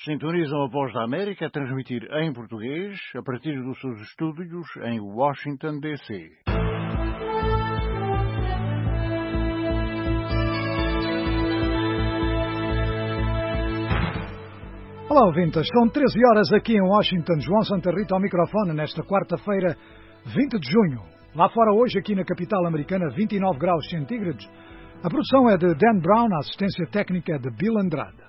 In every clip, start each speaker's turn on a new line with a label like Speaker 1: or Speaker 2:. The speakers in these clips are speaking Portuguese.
Speaker 1: Sintonizam a Voz da América a transmitir em português a partir dos seus estúdios em Washington, D.C.
Speaker 2: Olá, ouvintes. São 13 horas aqui em Washington. João Santa Rita ao microfone nesta quarta-feira, 20 de junho. Lá fora hoje, aqui na capital americana, 29 graus centígrados. A produção é de Dan Brown, a assistência técnica é de Bill Andrade.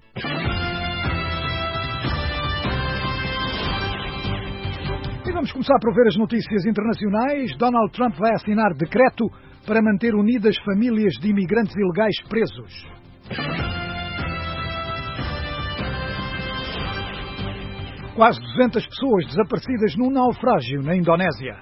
Speaker 2: E vamos começar por ver as notícias internacionais. Donald Trump vai assinar decreto para manter unidas famílias de imigrantes ilegais presos. Quase 200 pessoas desaparecidas num naufrágio na Indonésia.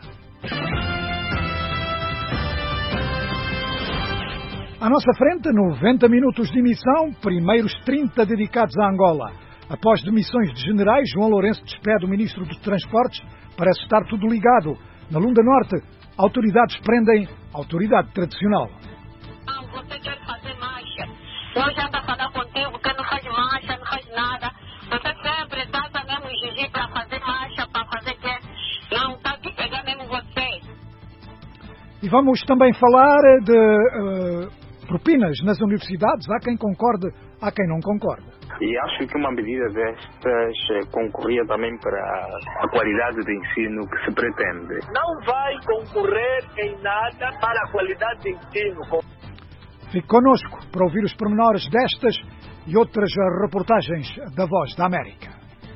Speaker 2: À nossa frente, 90 minutos de emissão, primeiros 30 dedicados a Angola. Após demissões de generais, João Lourenço despede o ministro dos Transportes. Parece estar tudo ligado. Na Lunda Norte, autoridades prendem autoridade tradicional.
Speaker 3: Você quer fazer marcha. Eu já estou a falar contigo que não faz marcha, não faz nada. Você sempre trata mesmo o Gigi para fazer marcha, para fazer quê? Não, está aqui pegar mesmo você.
Speaker 2: E vamos também falar de propinas nas universidades. Há quem concorde, há quem não concorde.
Speaker 4: E acho que uma medida destas concorria também para a qualidade de ensino que se pretende.
Speaker 5: Não vai concorrer em nada para a qualidade de ensino.
Speaker 2: Fique connosco para ouvir os pormenores destas e outras reportagens da Voz da América.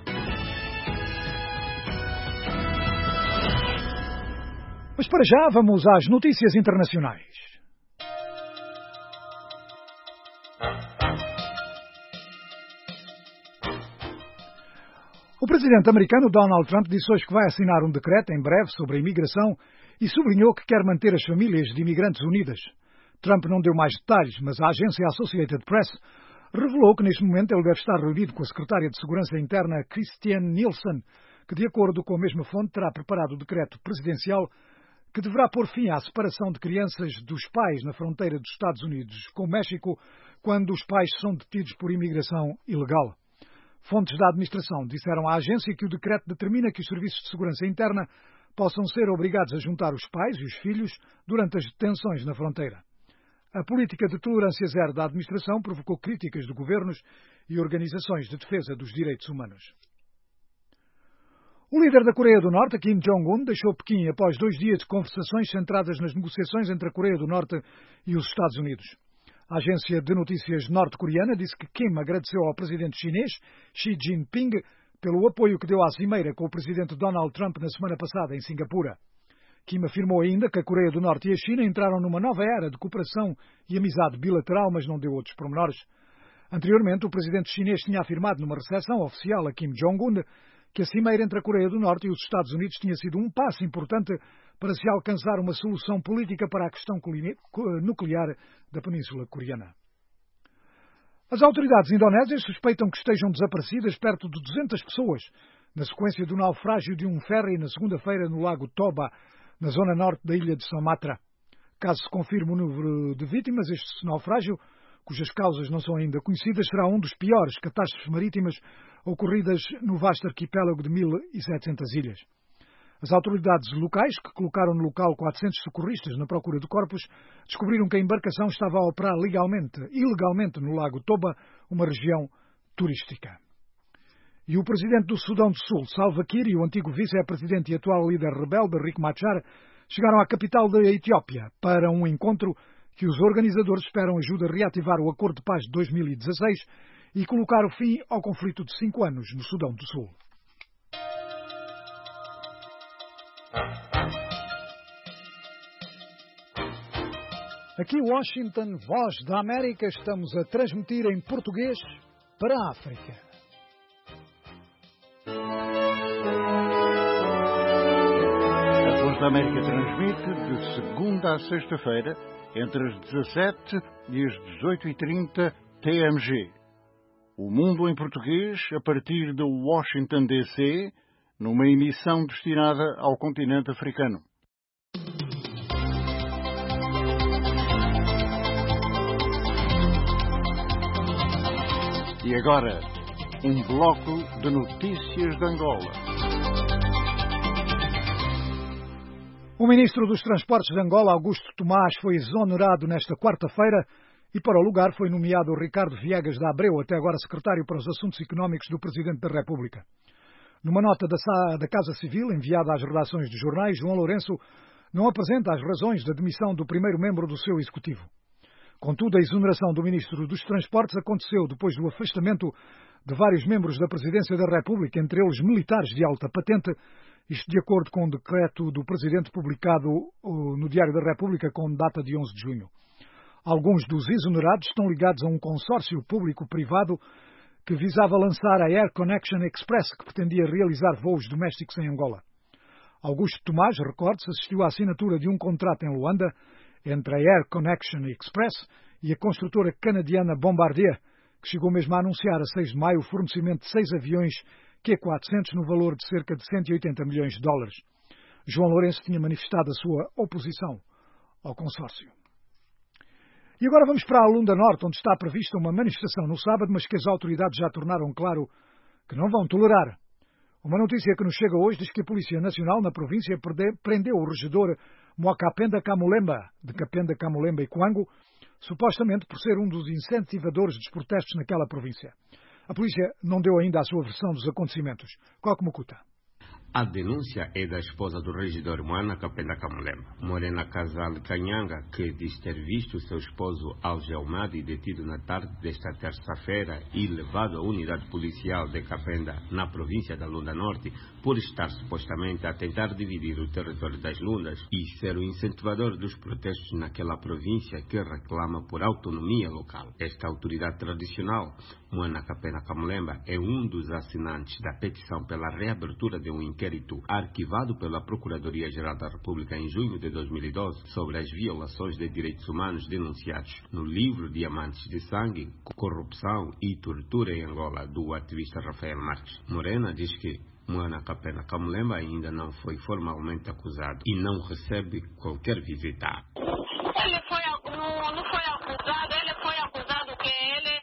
Speaker 2: Mas para já vamos às notícias internacionais. O presidente americano Donald Trump disse hoje que vai assinar um decreto em breve sobre a imigração e sublinhou que quer manter as famílias de imigrantes unidas. Trump não deu mais detalhes, mas a agência Associated Press revelou que neste momento ele deve estar reunido com a secretária de Segurança Interna Christiane Nielsen, que de acordo com a mesma fonte terá preparado o decreto presidencial que deverá pôr fim à separação de crianças dos pais na fronteira dos Estados Unidos com o México quando os pais são detidos por imigração ilegal. Fontes da administração disseram à agência que o decreto determina que os serviços de segurança interna possam ser obrigados a juntar os pais e os filhos durante as detenções na fronteira. A política de tolerância zero da administração provocou críticas de governos e organizações de defesa dos direitos humanos. O líder da Coreia do Norte, Kim Jong-un, deixou Pequim após 2 dias de conversações centradas nas negociações entre a Coreia do Norte e os Estados Unidos. A agência de notícias norte-coreana disse que Kim agradeceu ao presidente chinês, Xi Jinping, pelo apoio que deu à cimeira com o presidente Donald Trump na semana passada em Singapura. Kim afirmou ainda que a Coreia do Norte e a China entraram numa nova era de cooperação e amizade bilateral, mas não deu outros pormenores. Anteriormente, o presidente chinês tinha afirmado numa recepção oficial a Kim Jong-un que a cimeira entre a Coreia do Norte e os Estados Unidos tinha sido um passo importante para se alcançar uma solução política para a questão nuclear da Península Coreana. As autoridades indonésias suspeitam que estejam desaparecidas perto de 200 pessoas, na sequência do naufrágio de um ferry na segunda-feira no lago Toba, na zona norte da ilha de Sumatra. Caso se confirme o número de vítimas, este naufrágio, cujas causas não são ainda conhecidas, será um dos piores catástrofes marítimas ocorridas no vasto arquipélago de 1.700 ilhas. As autoridades locais, que colocaram no local 400 socorristas na procura de corpos, descobriram que a embarcação estava a operar ilegalmente no lago Toba, uma região turística. E o presidente do Sudão do Sul, Salva Kiir, e o antigo vice-presidente e atual líder rebelde, Riek Machar, chegaram à capital da Etiópia para um encontro que os organizadores esperam ajude a reativar o Acordo de Paz de 2016 e colocar o fim ao conflito de 5 anos no Sudão do Sul. Aqui Washington, Voz da América, estamos a transmitir em português para a África.
Speaker 1: A Voz da América transmite de segunda a sexta-feira entre as 17 e as 18h30 TMG. O Mundo em Português a partir de Washington, D.C., numa emissão destinada ao continente africano. E agora, um bloco de notícias de Angola.
Speaker 2: O ministro dos Transportes de Angola, Augusto Tomás, foi exonerado nesta quarta-feira e para o lugar foi nomeado Ricardo Viegas da Abreu, até agora secretário para os Assuntos Económicos do Presidente da República. Numa nota da Casa Civil, enviada às redações de jornais, João Lourenço não apresenta as razões da demissão do primeiro membro do seu executivo. Contudo, a exoneração do ministro dos Transportes aconteceu depois do afastamento de vários membros da Presidência da República, entre eles militares de alta patente, isto de acordo com o decreto do Presidente publicado no Diário da República com data de 11 de junho. Alguns dos exonerados estão ligados a um consórcio público-privado que visava lançar a Air Connection Express, que pretendia realizar voos domésticos em Angola. Augusto Tomás, recorde-se, assistiu à assinatura de um contrato em Luanda entre a Air Connection Express e a construtora canadiana Bombardier, que chegou mesmo a anunciar a 6 de maio o fornecimento de 6 aviões Q-400 no valor de cerca de 180 milhões de dólares. João Lourenço tinha manifestado a sua oposição ao consórcio. E agora vamos para a Lunda Norte, onde está prevista uma manifestação no sábado, mas que as autoridades já tornaram claro que não vão tolerar. Uma notícia que nos chega hoje diz que a Polícia Nacional na província prendeu o regedor Moacapenda Camulemba, de Capenda, Camulemba e Coango, supostamente por ser um dos incentivadores dos protestos naquela província. A polícia não deu ainda a sua versão dos acontecimentos. Coque Mucuta.
Speaker 6: A denúncia é da esposa do regedor Moana Capenda Camulemba, Morena Casal Canhanga, que diz ter visto seu esposo algemado e detido na tarde desta terça-feira e levado à unidade policial de Capenda, na província da Lunda Norte, por estar supostamente a tentar dividir o território das Lundas e ser o incentivador dos protestos naquela província que reclama por autonomia local. Esta autoridade tradicional, Moana Capenda Camulemba, é um dos assinantes da petição pela reabertura de um inquérito arquivado pela Procuradoria-Geral da República em junho de 2012 sobre as violações de direitos humanos denunciados no livro Diamantes de Sangue, Corrupção e Tortura em Angola, do ativista Rafael Marques. Morena diz que Moana Capenda Camulemba ainda não foi formalmente acusado e não recebe qualquer visita.
Speaker 3: Ele não foi acusado, ele foi acusado que ele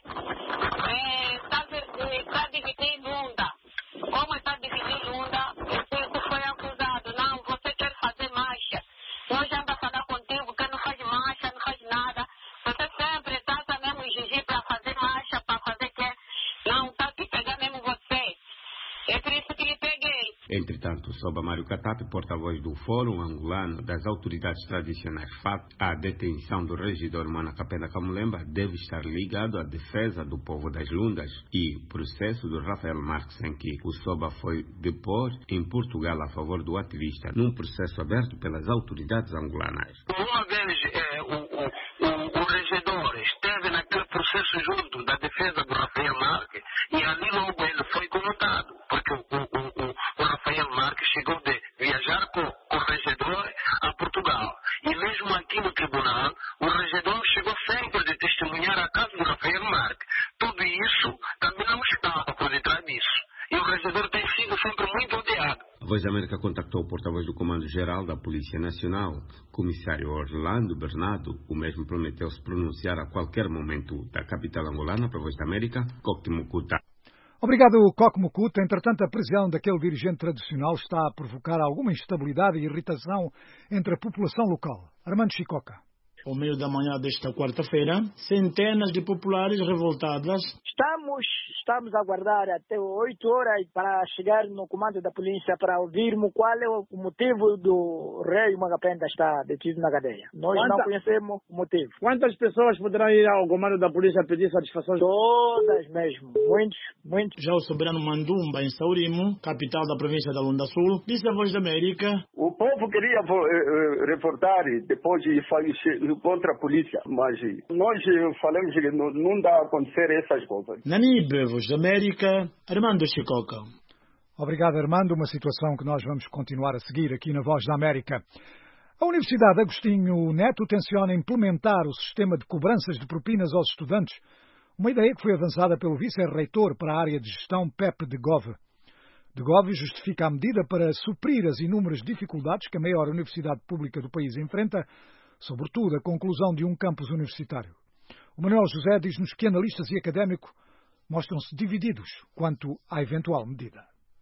Speaker 3: está dividindo Lunda. Como está dividindo Lunda, isso foi acusado. Não, você quer fazer marcha. Nós já vamos falar contigo que não faz marcha, não faz nada. Você sempre está mesmo exigir para fazer marcha, para fazer que não está aqui pegar mesmo você. É por isso que lhe peguei.
Speaker 6: Entretanto, sob Mário Katapi, porta-voz do Fórum Angolano das Autoridades Tradicionais FAT, a detenção do regedor Moana Capenda Camulemba deve estar ligado à defesa do povo das Lundas e processo do Rafael Marques, em que o SOBA foi depor em Portugal a favor do ativista, num processo aberto pelas autoridades angolanas.
Speaker 5: Uma vez o regedor esteve naquele processo junto da defesa do Rafael Marques e ali logo ele foi comutado, porque o Rafael Marques chegou de viajar com o regedor a Portugal. E mesmo aqui no tribunal, o regedor chegou sempre de testemunhar a casa do Rafael Marques. Tudo isso também não estava por detrás disso. E o regedor tem sido sempre muito odiado.
Speaker 6: A Voz da América contactou o porta-voz do Comando-Geral da Polícia Nacional, comissário Orlando Bernardo. O mesmo prometeu se pronunciar a qualquer momento. Da capital angolana para a Voz da América, Coque Mucuta.
Speaker 2: Obrigado, Coque Mucuta. Entretanto, a prisão daquele dirigente tradicional está a provocar alguma instabilidade e irritação entre a população local. Armando Chicoca.
Speaker 7: Ao meio da manhã desta quarta-feira, centenas de populares revoltadas.
Speaker 8: Estamos a aguardar até 8 horas para chegar no comando da polícia para ouvirmos qual é o motivo do rei Moacapenda estar detido na cadeia. Nós não conhecemos o motivo.
Speaker 7: Quantas pessoas poderão ir ao comando da polícia pedir satisfação?
Speaker 8: Todas mesmo. Muitos.
Speaker 7: Já o soberano Mandumba, em Saurimo, capital da província da Lunda Sul, disse à Voz da América:
Speaker 9: o povo queria reportar depois de falecer contra a polícia, mas nós falamos que não dá a acontecer essas coisas.
Speaker 7: Namibe, Voz da América, Armando Chicoca.
Speaker 2: Obrigado, Armando. Uma situação que nós vamos continuar a seguir aqui na Voz da América. A Universidade Agostinho Neto tenciona implementar o sistema de cobranças de propinas aos estudantes, uma ideia que foi avançada pelo vice-reitor para a área de gestão Pepe de Gove. De Gove justifica a medida para suprir as inúmeras dificuldades que a maior universidade pública do país enfrenta, sobretudo a conclusão de um campus universitário. O Manuel José diz-nos que analistas e académicos mostram-se divididos quanto à eventual medida.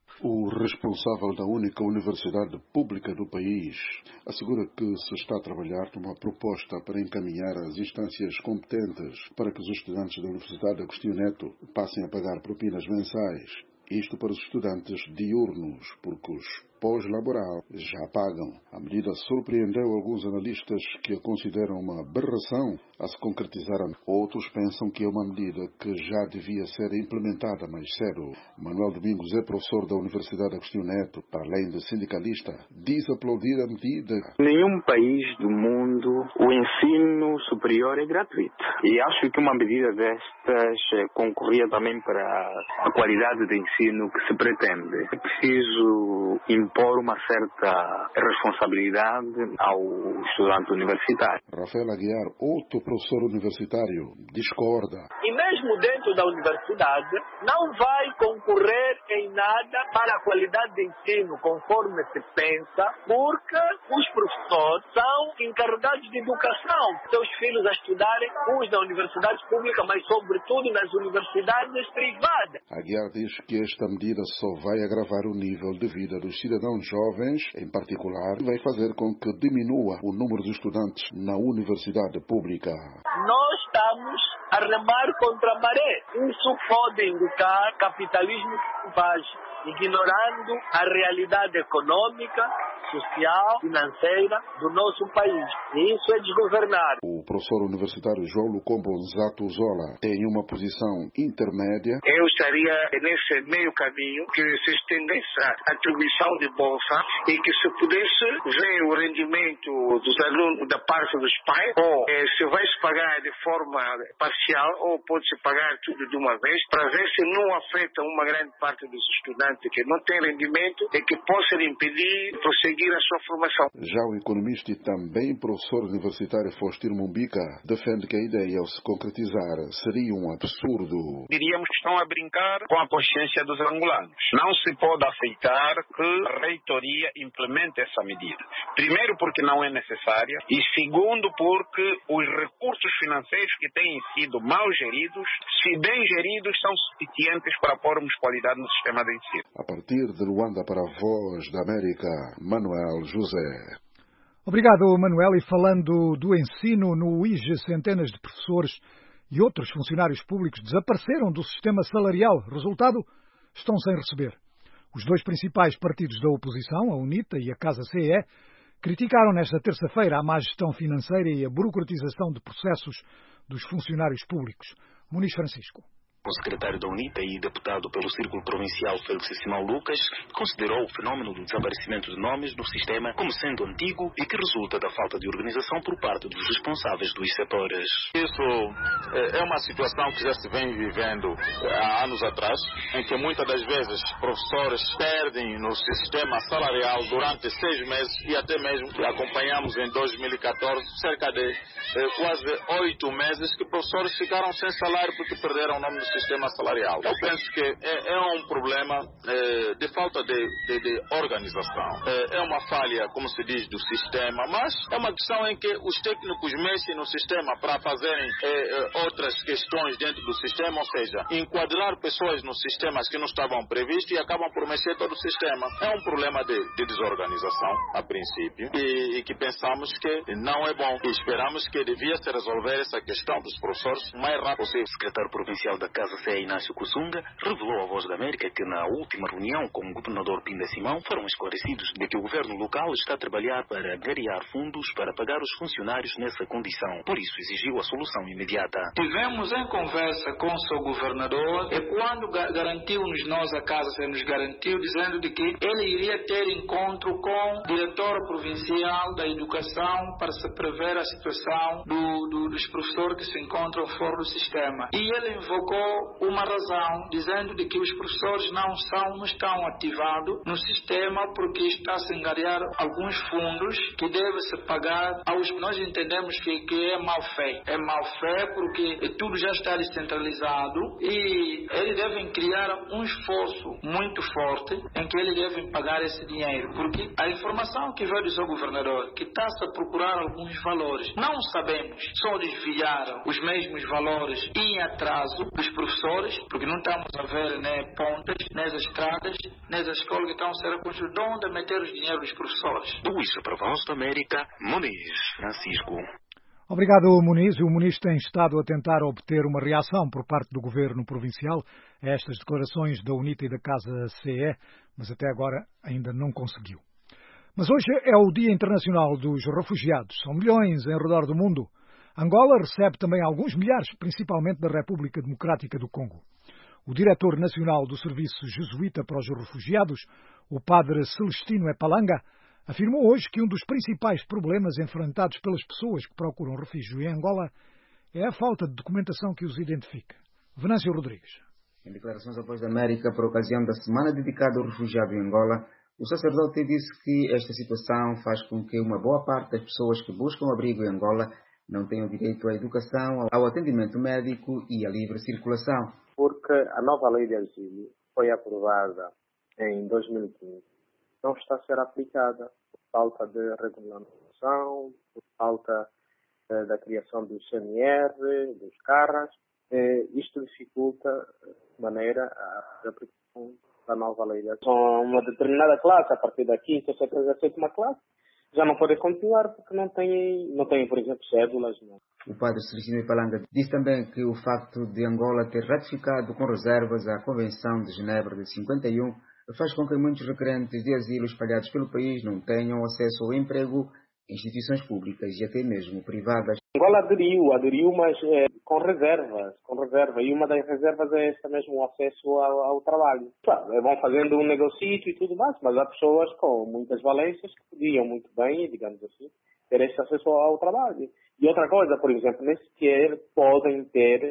Speaker 10: O responsável da única universidade pública do país assegura que se está a trabalhar numa proposta para encaminhar as instâncias competentes para que os estudantes da Universidade Agostinho Neto passem a pagar propinas mensais. Isto para os estudantes diurnos, porque os pós-laboral já pagam. A medida surpreendeu alguns analistas que a consideram uma aberração a se concretizar. Outros pensam que é uma medida que já devia ser implementada mais cedo. Manuel Domingos é professor da Universidade Agostinho Neto, para além de sindicalista, diz aplaudir a medida.
Speaker 4: Nenhum país do mundo o ensino superior é gratuito. E acho que uma medida destas concorria também para a qualidade de ensino que se pretende. É preciso impor uma certa responsabilidade ao estudante universitário.
Speaker 10: Rafael Aguiar, outro professor universitário, discorda.
Speaker 11: E mesmo dentro da universidade, não vai concorrer em nada para a qualidade de ensino, conforme se pensa, porque os professores são encarregados de educação. Seus filhos a estudarem, uns na universidade pública, mas sobretudo nas universidades privadas.
Speaker 10: Aguiar diz que esta medida só vai agravar o nível de vida dos cidadãos jovens, em particular, e vai fazer com que diminua o número de estudantes na universidade pública.
Speaker 11: Nós estamos a remar contra a maré. Isso pode indicar capitalismo selvagem, ignorando a realidade econômica, social, financeira do nosso país. E isso é desgovernar.
Speaker 10: O professor universitário João Lucombo Nzato Zola tem uma posição intermédia.
Speaker 5: Eu estaria nesse meio caminho que se estendesse a atribuição de bolsa e que se pudesse ver o rendimento dos alunos da parte dos pais, ou se vai se pagar de forma parcial ou pode-se pagar tudo de uma vez, para ver se não afeta uma grande parte dos estudantes que não têm rendimento e que possam impedir prosseguir a sua formação.
Speaker 10: Já o economista e também professor universitário Faustino Mumbica defende que a ideia, ao se concretizar, seria um absurdo.
Speaker 12: Diríamos que estão a brincar com a consciência dos angolanos. Não se pode aceitar que a reitoria implemente essa medida. Primeiro, porque não é necessária, e segundo, porque os recursos financeiros que têm sido mal geridos, se bem geridos, são suficientes para pormos qualidade no sistema de ensino.
Speaker 10: A partir de Luanda para a Voz da América, Manuel José.
Speaker 2: Obrigado, Manuel. E falando do ensino, no IGE, centenas de professores e outros funcionários públicos desapareceram do sistema salarial. Resultado, estão sem receber. Os dois principais partidos da oposição, a UNITA e a Casa CE, criticaram nesta terça-feira a má gestão financeira e a burocratização de processos dos funcionários públicos. Muniz Francisco.
Speaker 13: O secretário da UNITA e deputado pelo Círculo Provincial Félix Simão Lucas considerou o fenômeno do desaparecimento de nomes no sistema como sendo antigo e que resulta da falta de organização por parte dos responsáveis dos setores.
Speaker 14: Isso é uma situação que já se vem vivendo há anos atrás, em que muitas das vezes professores perdem no sistema salarial durante 6 meses e até mesmo acompanhamos em 2014 cerca de quase 8 meses que professores ficaram sem salário porque perderam o nome do sistema salarial. Eu penso que é um problema de falta de organização. É uma falha, como se diz, do sistema, mas é uma questão em que os técnicos mexem no sistema para fazerem outras questões dentro do sistema, ou seja, enquadrar pessoas nos sistemas que não estavam previstos e acabam por mexer todo o sistema. É um problema de desorganização, a princípio, e que pensamos que não é bom. E esperamos que devia se resolver essa questão dos professores o mais rápido possível.
Speaker 13: O secretário provincial da Casa CE, Inácio Kusunga, revelou à Voz da América que na última reunião com o governador Pinda Simão foram esclarecidos de que o governo local está a trabalhar para angariar fundos para pagar os funcionários nessa condição. Por isso exigiu a solução imediata.
Speaker 15: Tivemos em conversa com o seu governador e quando garantiu-nos nós, a Casa CE nos garantiu, dizendo de que ele iria ter encontro com o diretor provincial da educação para se prever a situação dos professores que se encontram fora do sistema. E ele invocou uma razão, dizendo de que os professores não estão ativados no sistema porque está-se a angariar alguns fundos que deve-se pagar aos... Nós entendemos que é mal fé. É mal fé porque tudo já está descentralizado e eles devem criar um esforço muito forte em que eles devem pagar esse dinheiro. Porque a informação que veio do seu governador, que está-se a procurar alguns valores, não sabemos, só desviaram os mesmos valores em atraso dos professores, porque não estamos a ver nem pontas, nem as estradas, nem as escolas que estão a ser construídas. De onde meter os dinheiros dos professores?
Speaker 13: Do Isso para a Voz da América, Muniz Francisco.
Speaker 2: Obrigado, Muniz. O Muniz tem estado a tentar obter uma reação por parte do governo provincial a estas declarações da UNITA e da Casa CE, mas até agora ainda não conseguiu. Mas hoje é o Dia Internacional dos Refugiados. São milhões em redor do mundo. Angola recebe também alguns milhares, principalmente da República Democrática do Congo. O diretor nacional do Serviço Jesuíta para os Refugiados, o padre Celestino Epalanga, afirmou hoje que um dos principais problemas enfrentados pelas pessoas que procuram refúgio em Angola é a falta de documentação que os identifica. Venâncio Rodrigues.
Speaker 16: Em declarações à Voz da América por ocasião da semana dedicada ao refugiado em Angola, o sacerdote disse que esta situação faz com que uma boa parte das pessoas que buscam abrigo em Angola não tenham direito à educação, ao atendimento médico e à livre circulação.
Speaker 17: Porque a nova lei de asilo foi aprovada em 2015. Não está a ser aplicada por falta de regulamentação, por falta da criação do CNR, dos CARRAS. Isto dificulta de maneira a aplicação da nova lei. São uma determinada classe, a partir da quinta, sétima classe, já não podem continuar porque não têm, por exemplo, cédulas. Não.
Speaker 16: O padre Celestino Ipalanga disse também que o facto de Angola ter ratificado com reservas a Convenção de Genebra de 51 faz com que muitos requerentes de asilo espalhados pelo país não tenham acesso ao emprego, instituições públicas e até mesmo privadas.
Speaker 17: Angola aderiu, mas com reserva. E uma das reservas é esta mesmo, o acesso ao trabalho. Claro, vão fazendo um negocio e tudo mais, mas há pessoas com muitas valências que podiam muito bem, digamos assim, ter esse acesso ao trabalho. E outra coisa, por exemplo, nem sequer podem ter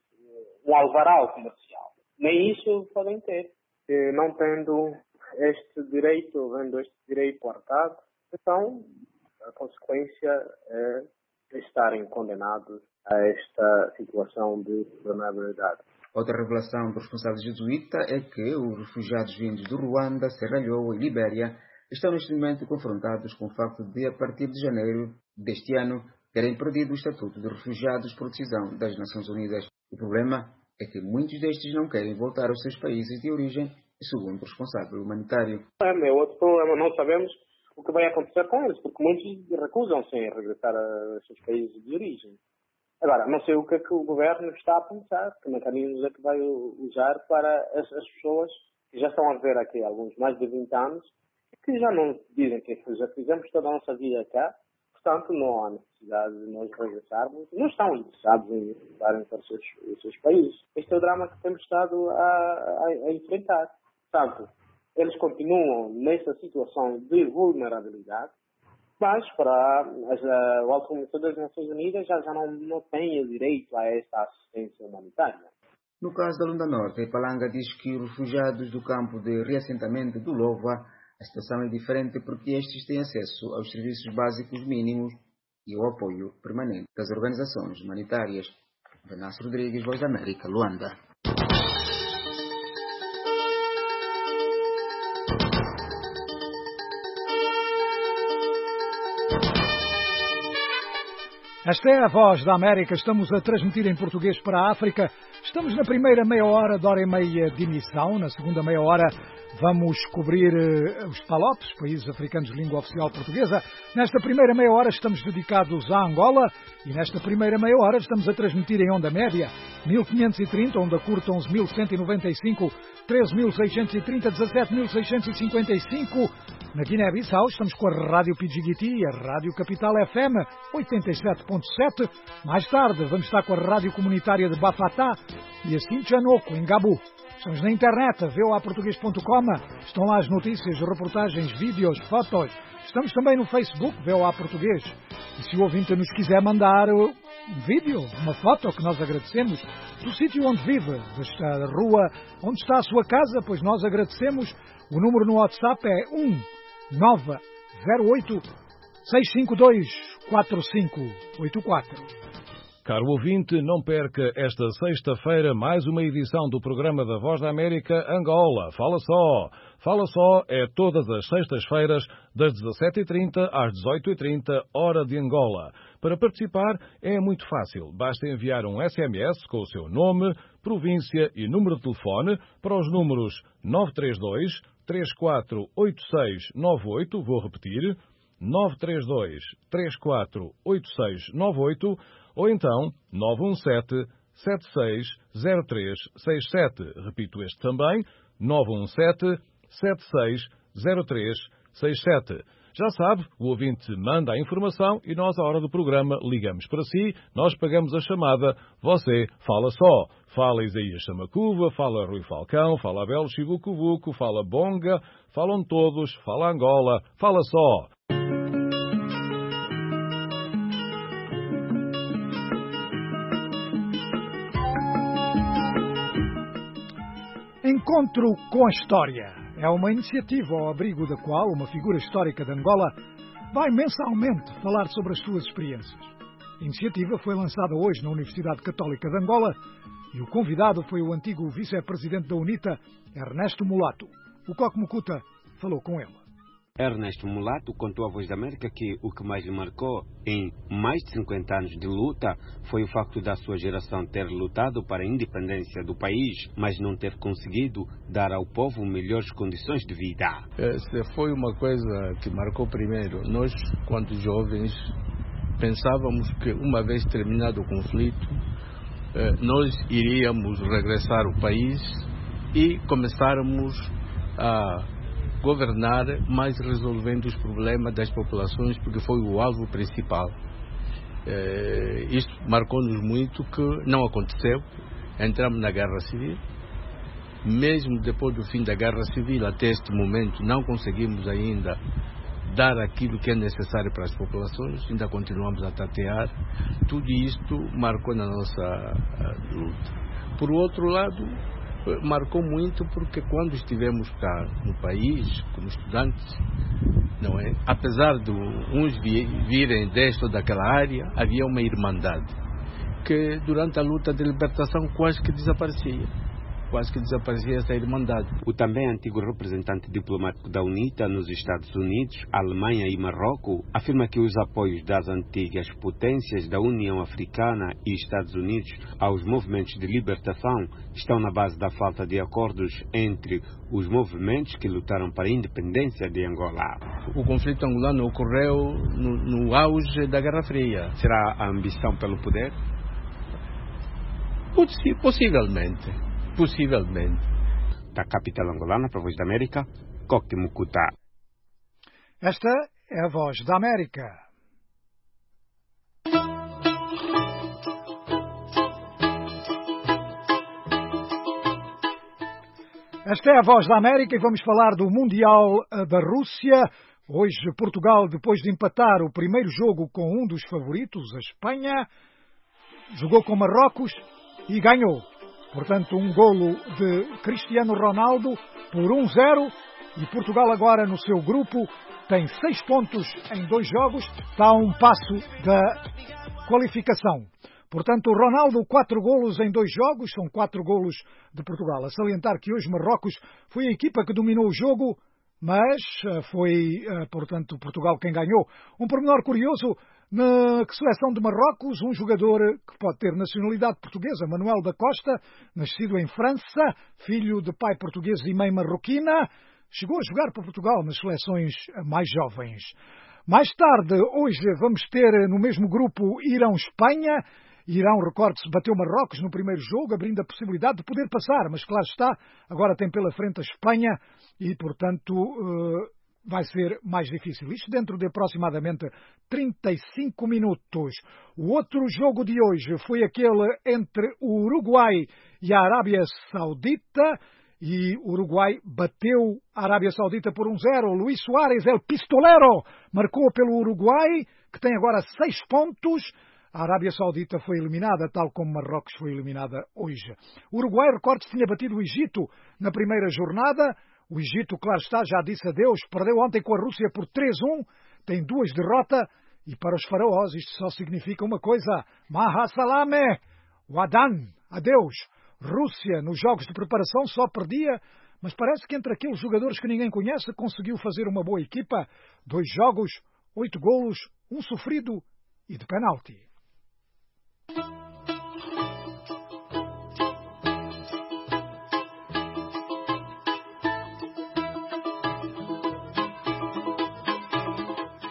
Speaker 17: um alvará comercial. Nem isso podem ter. Não tendo este direito, vendo este direito coartado, então a consequência é estarem condenados a esta situação de vulnerabilidade.
Speaker 16: Outra revelação do responsável jesuíta é que os refugiados vindos do Ruanda, Serra Leoa e Libéria estão neste momento confrontados com o facto de, a partir de janeiro deste ano, terem perdido o estatuto de refugiados por decisão das Nações Unidas. O problema é que muitos destes não querem voltar aos seus países de origem, segundo o responsável humanitário.
Speaker 17: É outro problema, não sabemos o que vai acontecer com eles, porque muitos recusam-se a regressar aos seus países de origem. Agora, não sei o que é que o governo está a pensar, que mecanismos é que vai usar para as pessoas que já estão a viver aqui há alguns mais de 20 anos, que já não dizem que já fizemos toda a nossa vida cá, portanto não há necessidade de nós regressarmos, não estão interessados em voltarem para os seus países. Este é o drama que temos estado a enfrentar. Portanto, eles continuam nessa situação de vulnerabilidade, mas para o Alto Comissário das Nações Unidas já não tem direito a esta assistência humanitária.
Speaker 16: No caso da Lunda Norte, Ipalanga diz que os refugiados do campo de reassentamento do Lova, a situação é diferente porque estes têm acesso aos serviços básicos mínimos e ao apoio permanente das organizações humanitárias. Venâncio Rodrigues, Voz da América, Luanda.
Speaker 2: Esta é a Voz da América. Estamos a transmitir em português para a África. Estamos na primeira meia hora, de hora e meia de emissão. Na segunda meia hora vamos cobrir os PALOPs, países africanos de língua oficial portuguesa. Nesta primeira meia hora estamos dedicados à Angola e nesta primeira meia hora estamos a transmitir em onda média 1530, onda curta 11.195, 13.630, 17.655. Na Guiné-Bissau estamos com a Rádio Pidjigiti e a Rádio Capital FM 87.7. Mais tarde vamos estar com a Rádio Comunitária de Bafatá e a Sinchanoco, em Gabu. Estamos na internet, voaportugues.com. Estão lá as notícias, reportagens, vídeos, fotos. Estamos também no Facebook, VOA Português. E se o ouvinte nos quiser mandar um vídeo, uma foto, que nós agradecemos, do sítio onde vive, desta rua onde está a sua casa, pois nós agradecemos. O número no WhatsApp é 1908 652 4584.
Speaker 18: Caro ouvinte, não perca esta sexta-feira mais uma edição do programa da Voz da América Angola. Fala só! Fala só é todas as sextas-feiras, das 17h30 às 18h30, hora de Angola. Para participar é muito fácil. Basta enviar um SMS com o seu nome, província e número de telefone para os números 932 348698, vou repetir, 932 348698, ou então 917 760367. Repito este também, 917 760367. Já sabe, o ouvinte manda a informação e nós, à hora do programa, ligamos para si, nós pagamos a chamada, você fala só. Fala Isaías Samacuva, fala Rui Falcão, fala Abel Chivucovuco, fala Bonga, falam todos, fala Angola, fala só.
Speaker 2: Encontro com a História é uma iniciativa ao abrigo da qual uma figura histórica de Angola vai mensalmente falar sobre as suas experiências. A iniciativa foi lançada hoje na Universidade Católica de Angola e o convidado foi o antigo vice-presidente da UNITA, Ernesto Mulato. O Coque Mucuta falou com ele.
Speaker 6: Ernesto Mulato contou à Voz da América que o que mais lhe marcou em mais de 50 anos de luta foi o facto da sua geração ter lutado para a independência do país, mas não ter conseguido dar ao povo melhores condições de vida.
Speaker 19: Essa foi uma coisa que marcou primeiro. Nós, quando jovens, pensávamos que uma vez terminado o conflito, nós iríamos regressar ao país e começarmos a governar, mas resolvendo os problemas das populações, porque foi o alvo principal. Isto marcou-nos muito, que não aconteceu. Entramos na Guerra Civil. Mesmo depois do fim da Guerra Civil, até este momento, não conseguimos ainda dar aquilo que é necessário para as populações, ainda continuamos a tatear. Tudo isto marcou na nossa luta. Por outro lado, marcou muito porque quando estivemos cá no país, como estudantes, não é? Apesar de uns virem desta ou daquela área, havia uma irmandade que durante a luta de libertação quase que desaparecia essa irmandade.
Speaker 6: O também antigo representante diplomático da UNITA nos Estados Unidos, Alemanha e Marrocos afirma que os apoios das antigas potências da União Africana e Estados Unidos aos movimentos de libertação estão na base da falta de acordos entre os movimentos que lutaram para a independência de Angola.
Speaker 19: O conflito angolano ocorreu no auge da Guerra Fria.
Speaker 6: Será a ambição pelo poder?
Speaker 19: Possivelmente.
Speaker 6: Da capital angolana para a Voz da América, Coque Mucuta.
Speaker 2: Esta é a Voz da América. Esta é a Voz da América e vamos falar do Mundial da Rússia. Hoje, Portugal, depois de empatar o primeiro jogo com um dos favoritos, a Espanha, jogou com Marrocos e ganhou. Portanto, um golo de Cristiano Ronaldo por 1-0 e Portugal agora no seu grupo tem 6 pontos em 2 jogos, está a um passo da qualificação. Portanto, o Ronaldo, 4 golos em 2 jogos, são 4 golos de Portugal. A salientar que hoje Marrocos foi a equipa que dominou o jogo, mas foi, portanto, Portugal quem ganhou. Um pormenor curioso, na seleção de Marrocos, um jogador que pode ter nacionalidade portuguesa, Manuel da Costa, nascido em França, filho de pai português e mãe marroquina, chegou a jogar para Portugal nas seleções mais jovens. Mais tarde, hoje, vamos ter no mesmo grupo Irão-Espanha. Irão, recorde-se, bateu Marrocos no primeiro jogo, abrindo a possibilidade de poder passar, mas claro está, agora tem pela frente a Espanha e, portanto, vai ser mais difícil. Isto dentro de aproximadamente 35 minutos. O outro jogo de hoje foi aquele entre o Uruguai e a Arábia Saudita, e o Uruguai bateu a Arábia Saudita por 1-0. Luís Soares, el pistolero, marcou pelo Uruguai, que tem agora 6 pontos. A Arábia Saudita foi eliminada, tal como Marrocos foi eliminada hoje. O Uruguai, recorde-se, tinha batido o Egito na primeira jornada. O Egito, claro está, já disse adeus. Perdeu ontem com a Rússia por 3-1. Tem 2 derrotas. E para os faraós isto só significa uma coisa. Maha salame, wadan, adeus. Rússia, nos jogos de preparação, só perdia. Mas parece que entre aqueles jogadores que ninguém conhece, conseguiu fazer uma boa equipa. 2 jogos, 8 golos, 1 sofrido e de penalti.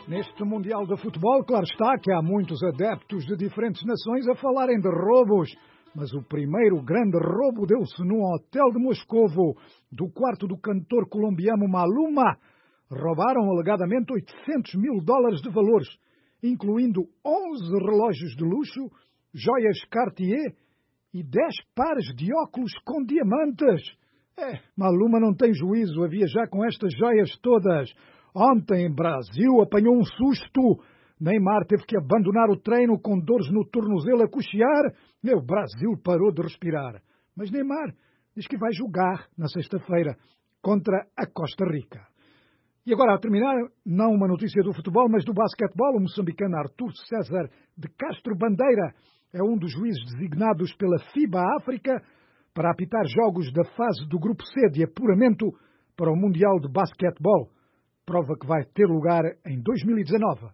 Speaker 2: Neste Mundial de Futebol, claro está que há muitos adeptos de diferentes nações a falarem de roubos, mas o primeiro grande roubo deu-se num hotel de Moscovo, do quarto do cantor colombiano Maluma. Roubaram alegadamente $800 mil de valores, incluindo 11 relógios de luxo, joias Cartier e 10 pares de óculos com diamantes. Maluma não tem juízo a viajar com estas joias todas. Ontem, em Brasil, apanhou um susto. Neymar teve que abandonar o treino com dores no tornozelo a coxear. O Brasil parou de respirar. Mas Neymar diz que vai jogar na sexta-feira contra a Costa Rica. E agora, a terminar, não uma notícia do futebol, mas do basquetebol, o moçambicano Artur César de Castro Bandeira é um dos juízes designados pela FIBA África para apitar jogos da fase do Grupo C de apuramento para o Mundial de Basquetebol, prova que vai ter lugar em 2019.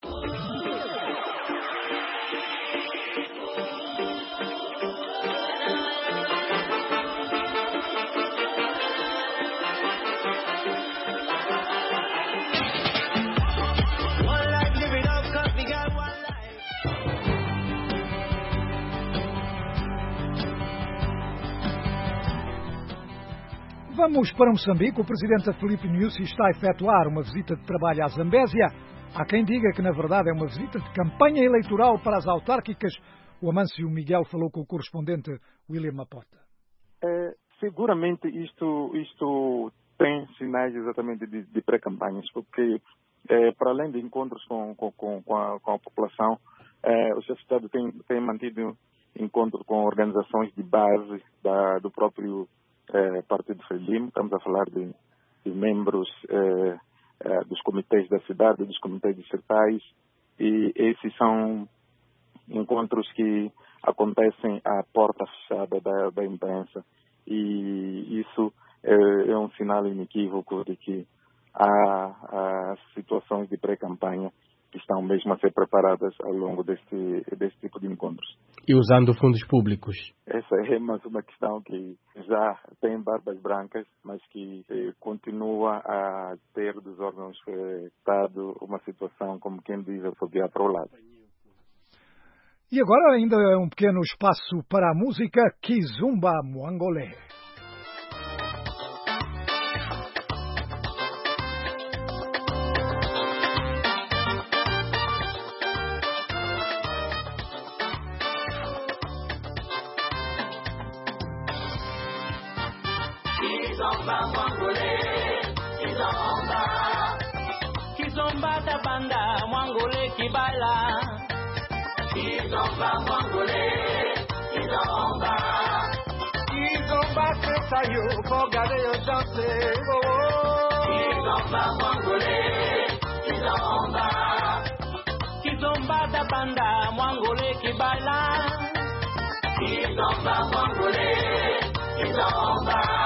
Speaker 2: Vamos para Moçambique. O presidente Filipe Nyusi está a efetuar uma visita de trabalho à Zambésia. Há quem diga que, na verdade, é uma visita de campanha eleitoral para as autárquicas. O Amâncio Miguel falou com o correspondente William Mapota.
Speaker 20: Seguramente isto tem sinais exatamente de pré-campanhas, porque para além de encontros com a população, o chefe de Estado tem mantido encontro com organizações de base do próprio Partido Frelimo. Estamos a falar de membros dos comitês da cidade, dos comitês distritais, e esses são encontros que acontecem à porta fechada da imprensa, e isso é um sinal inequívoco de que há situações de pré-campanha que estão mesmo a ser preparadas ao longo deste tipo de encontros.
Speaker 21: E usando fundos públicos?
Speaker 20: Essa é mais uma questão que já tem barbas brancas, mas que continua a ter dos órgãos do Estado uma situação, como quem diz, a fobia para o lado.
Speaker 2: E agora ainda um pequeno espaço para a música Kizomba Mwangolé.
Speaker 22: Kizomba da banda Mwangolé que baila. Kizomba Mwangolé, Kizomba. Kizomba que saiu, fogareio danse. Kizomba Mwangolé, Kizomba. Kizomba da banda Mwangolé que baila. Kizomba Mwangolé, Kizomba.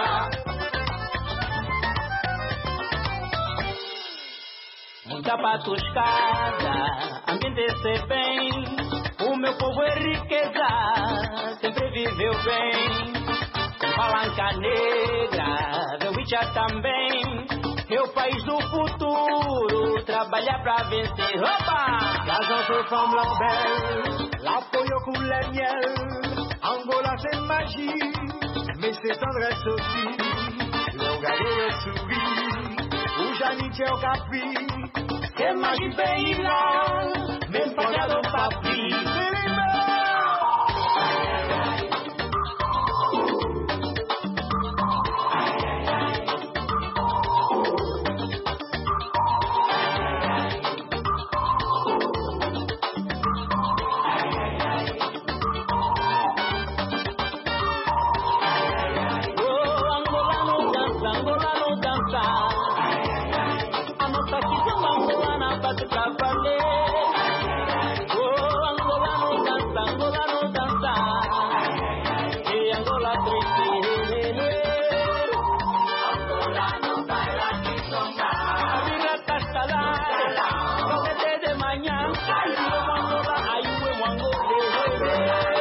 Speaker 22: Muita patuscada, ambiente ser bem. O meu povo é riqueza, sempre viveu bem. Com palanca negra, meu Icha também. É o país do futuro, trabalhar pra vencer. Opa! L'argent se forme la belle, l'appui au couleur miel. Angola c'est magie, mais c'est tendresse aussi. Le gardé le souris, o Janite é o capi. Que magie pays là, même pas cadeau papi.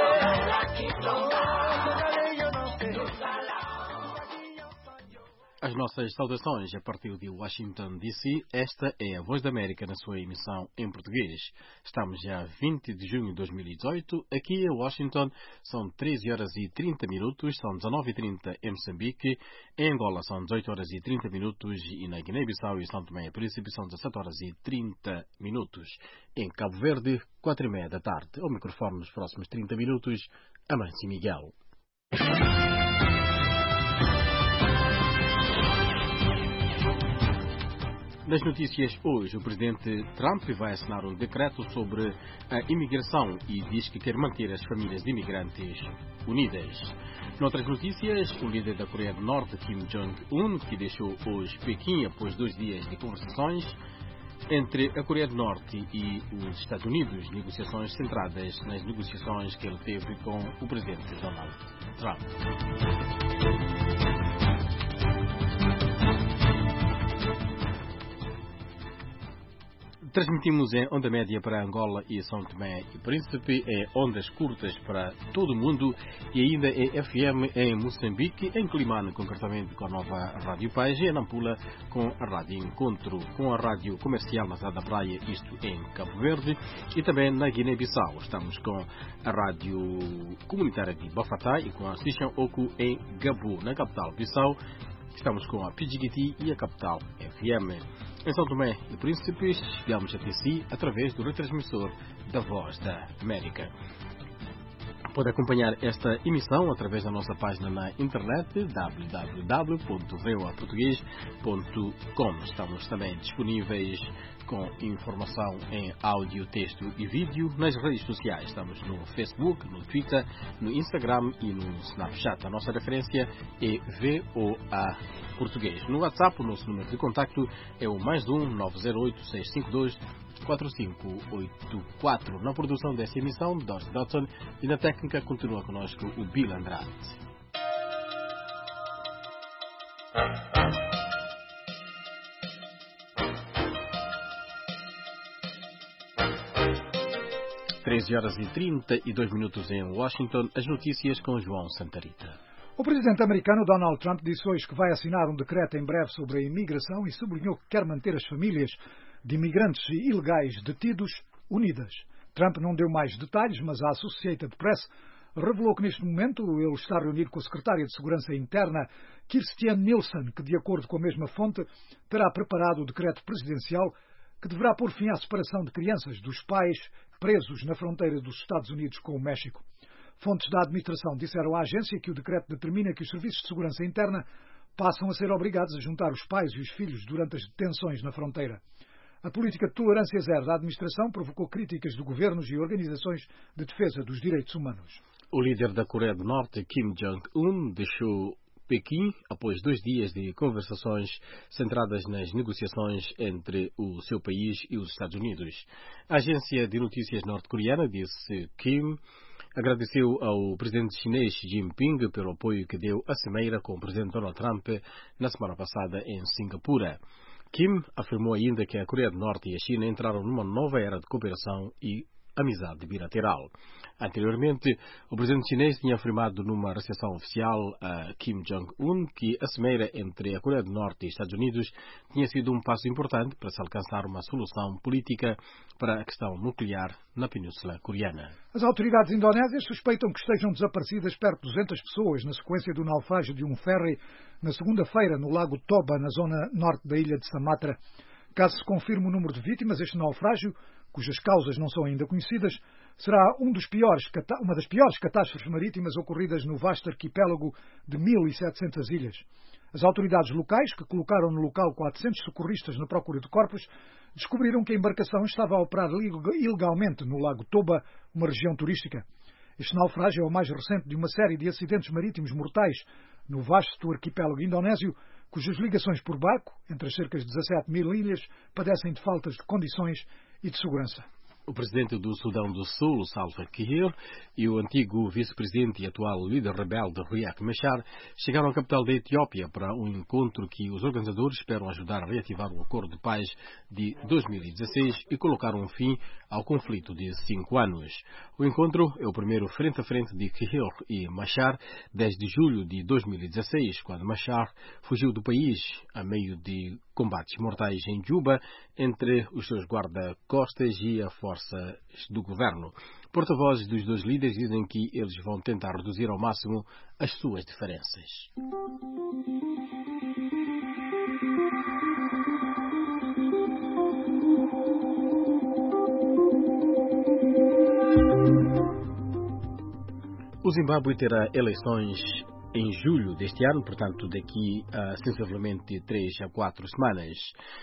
Speaker 21: Às As nossas saudações a partir de Washington, D.C. Esta é a Voz da América na sua emissão em português. Estamos já 20 de junho de 2018. Aqui em Washington são 13 horas e 30 minutos, são 19h30 em Moçambique. Em Angola são 18 horas e 30 minutos e na Guiné-Bissau e São Tomé e Príncipe são 17 horas e 30 minutos. Em Cabo Verde, 4h30 da tarde. Ao microfone nos próximos 30 minutos, Amâncio Miguel. Nas notícias hoje, o presidente Trump vai assinar um decreto sobre a imigração e diz que quer manter as famílias de imigrantes unidas. Noutras notícias, o líder da Coreia do Norte, Kim Jong-un, que deixou hoje Pequim após 2 dias de conversações entre a Coreia do Norte e os Estados Unidos, negociações centradas nas negociações que ele teve com o presidente Donald Trump. Transmitimos em onda média para Angola e São Tomé e Príncipe, em ondas curtas para todo o mundo e ainda em FM em Moçambique, em Climane, concretamente com a nova Rádio Paz, e em Nampula com a Rádio Encontro, com a Rádio Comercial na Cidade da Praia, isto em Cabo Verde, e também na Guiné-Bissau. Estamos com a Rádio Comunitária de Bafatá e com a Sishan Oku em Gabu, na capital Bissau. Estamos com a PGT e a Capital FM. Em São Tomé e Príncipe, chegamos até si através do retransmissor da Voz da América. Pode acompanhar esta emissão através da nossa página na internet www.voaportugues.com. Estamos também disponíveis com informação em áudio, texto e vídeo nas redes sociais. Estamos no Facebook, no Twitter, no Instagram e no Snapchat. A nossa referência é VOA Português. No WhatsApp, o nosso número de contacto é o +1 908 652 4584. Na produção desta emissão, Dorothy Dodson, e na técnica continua conosco o Bill Andrade. Horas e 32 minutos em Washington. As notícias com João Santarita.
Speaker 2: O presidente americano Donald Trump disse hoje que vai assinar um decreto em breve sobre a imigração e sublinhou que quer manter as famílias de imigrantes ilegais detidos unidas. Trump não deu mais detalhes, mas a Associated Press revelou que neste momento ele está reunido com a secretária de Segurança Interna, Kirstjen Nielsen, que, de acordo com a mesma fonte, terá preparado o decreto presidencial que deverá pôr fim à separação de crianças dos pais presos na fronteira dos Estados Unidos com o México. Fontes da administração disseram à agência que o decreto determina que os serviços de segurança interna passam a ser obrigados a juntar os pais e os filhos durante as detenções na fronteira. A política de tolerância zero da administração provocou críticas de governos e organizações de defesa dos direitos humanos.
Speaker 21: O líder da Coreia do Norte, Kim Jong-un, deixou Pequim após 2 dias de conversações centradas nas negociações entre o seu país e os Estados Unidos. A agência de notícias norte-coreana disse que Kim agradeceu ao presidente chinês Xi Jinping pelo apoio que deu à cimeira com o presidente Donald Trump na semana passada em Singapura. Kim afirmou ainda que a Coreia do Norte e a China entraram numa nova era de cooperação e amizade bilateral. Anteriormente, o presidente chinês tinha afirmado numa recepção oficial a Kim Jong-un que a cimeira entre a Coreia do Norte e os Estados Unidos tinha sido um passo importante para se alcançar uma solução política para a questão nuclear na Península Coreana.
Speaker 2: As autoridades indonésias suspeitam que estejam desaparecidas perto de 200 pessoas na sequência do naufrágio de um ferry na segunda-feira no lago Toba, na zona norte da ilha de Sumatra. Caso se confirme o número de vítimas, este naufrágio, cujas causas não são ainda conhecidas, será uma das piores catástrofes marítimas ocorridas no vasto arquipélago de 1.700 ilhas. As autoridades locais, que colocaram no local 400 socorristas na procura de corpos, descobriram que a embarcação estava a operar ilegalmente no lago Toba, uma região turística. Este naufrágio é o mais recente de uma série de acidentes marítimos mortais no vasto arquipélago indonésio, cujas ligações por barco, entre as cerca de 17 mil ilhas, padecem de faltas de condições e de segurança.
Speaker 21: O presidente do Sudão do Sul, Salva Kiir, e o antigo vice-presidente e atual líder rebelde Riek Machar chegaram à capital da Etiópia para um encontro que os organizadores esperam ajudar a reativar o acordo de paz de 2016 e colocar um fim ao conflito de 5 anos. O encontro é o primeiro frente a frente de Kiir e Machar desde julho de 2016, quando Machar fugiu do país a meio de combates mortais em Juba entre os seus guarda-costas e a força do governo. Porta-vozes dos dois líderes dizem que eles vão tentar reduzir ao máximo as suas diferenças. O Zimbábue terá eleições em julho deste ano, portanto daqui a sensivelmente 3 a 4 semanas.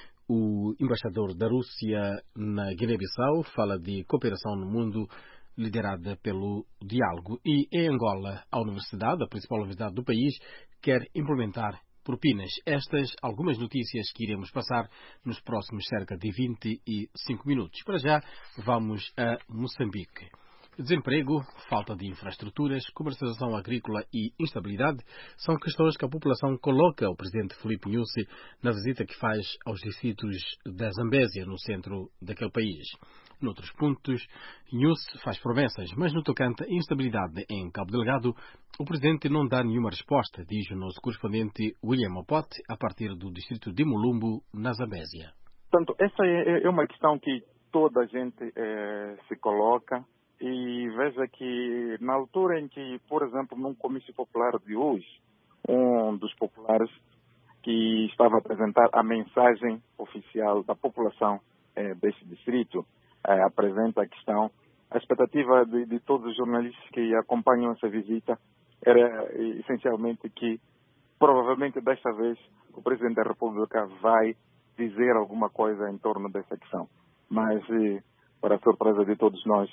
Speaker 21: O embaixador da Rússia na Guiné-Bissau fala de cooperação no mundo liderada pelo diálogo. E em Angola, a universidade, a principal universidade do país, quer implementar propinas. Estas algumas notícias que iremos passar nos próximos cerca de 25 minutos. Para já, vamos a Moçambique. Desemprego, falta de infraestruturas, comercialização agrícola e instabilidade são questões que a população coloca ao presidente Filipe Nyusi na visita que faz aos distritos da Zambésia, no centro daquele país. Noutros pontos, Nyusi faz promessas, mas no tocante à instabilidade em Cabo Delgado, o presidente não dá nenhuma resposta, diz o nosso correspondente William Opote, a partir do distrito de Mulumbo, na Zambésia.
Speaker 20: Portanto, essa é uma questão que toda a gente se coloca. E veja que na altura em que, por exemplo, num comício popular de hoje, um dos populares que estava a apresentar a mensagem oficial da população deste distrito, apresenta a questão, a expectativa de todos os jornalistas que acompanham essa visita era essencialmente que provavelmente desta vez o Presidente da República vai dizer alguma coisa em torno dessa questão. Mas, para a surpresa de todos nós,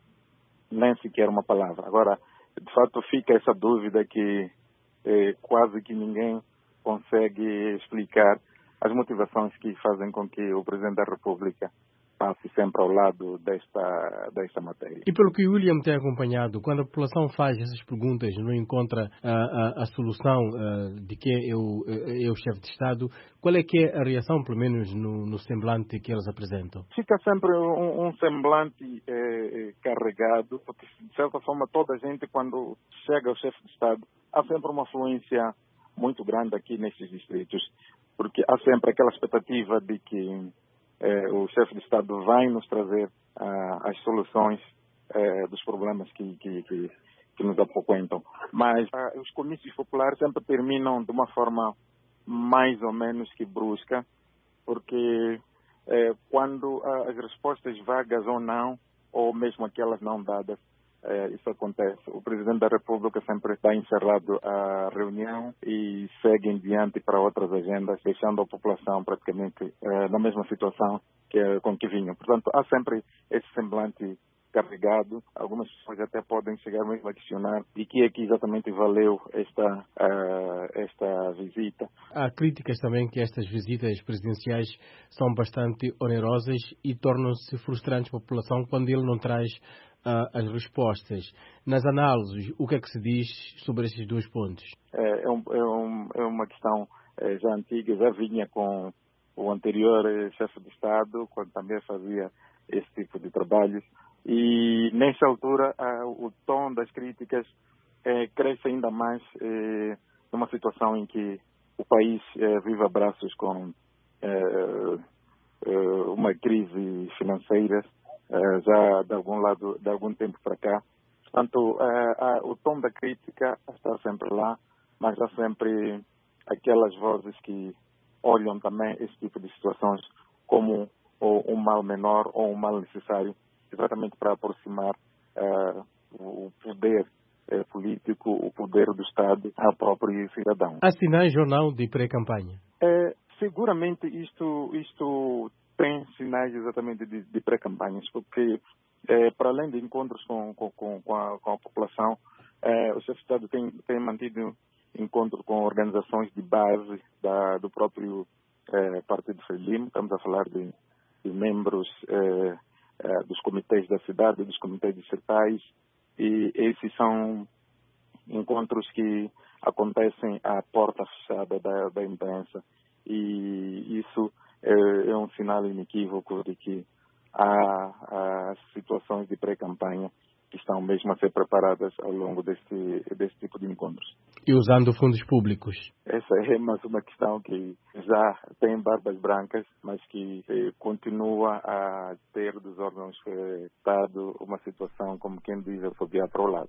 Speaker 20: nem sequer uma palavra. Agora, de fato, fica essa dúvida que quase que ninguém consegue explicar as motivações que fazem com que o Presidente da República passe sempre ao lado desta matéria.
Speaker 21: E pelo que o William tem acompanhado, quando a população faz essas perguntas e não encontra a solução de quem é o chefe de Estado, qual é que é a reação, pelo menos no semblante que eles apresentam?
Speaker 20: Fica sempre um semblante carregado, porque de certa forma toda a gente, quando chega ao chefe de Estado, há sempre uma fluência muito grande aqui nesses distritos, porque há sempre aquela expectativa de que o chefe de Estado vai nos trazer as soluções dos problemas que nos apoquentam. Mas os comícios populares sempre terminam de uma forma mais ou menos que brusca, porque quando as respostas vagas ou não, ou mesmo aquelas não dadas, isso acontece. O Presidente da República sempre está encerrado a reunião e segue em diante para outras agendas, deixando a população praticamente na mesma situação com que vinham. Portanto, há sempre esse semblante carregado. Algumas pessoas até podem chegar mesmo a questionar de que é que exatamente valeu esta visita.
Speaker 21: Há críticas também que estas visitas presidenciais são bastante onerosas e tornam-se frustrantes para a população quando ele não traz as respostas. Nas análises, o que é que se diz sobre esses dois pontos?
Speaker 20: É uma questão já antiga, já vinha com o anterior chefe de Estado, quando também fazia esse tipo de trabalhos. E, nessa altura, o tom das críticas cresce ainda mais numa situação em que o país vive a braços com uma crise financeira já de algum tempo para cá. Portanto, o tom da crítica está sempre lá, mas há sempre aquelas vozes que olham também esse tipo de situações como um mal menor ou um mal necessário, exatamente para aproximar o poder político, o poder do Estado ao próprio cidadão.
Speaker 21: Há sinais ou não de pré-campanha?
Speaker 20: Seguramente isto tem sinais exatamente de pré-campanhas, porque para além de encontros com a população, o chefe de Estado tem mantido encontro com organizações de base do próprio Partido Frelimo. Estamos a falar de membros dos comitês da cidade, dos comitês distritais, e esses são encontros que acontecem à porta fechada da imprensa, e isso é um sinal inequívoco de que há situações de pré-campanha que estão mesmo a ser preparadas ao longo desse tipo de encontros.
Speaker 21: E usando fundos públicos?
Speaker 20: Essa é mais uma questão que já tem barbas brancas, mas que continua a ter dos órgãos do Estado uma situação, como quem diz, a fobiar para o lado.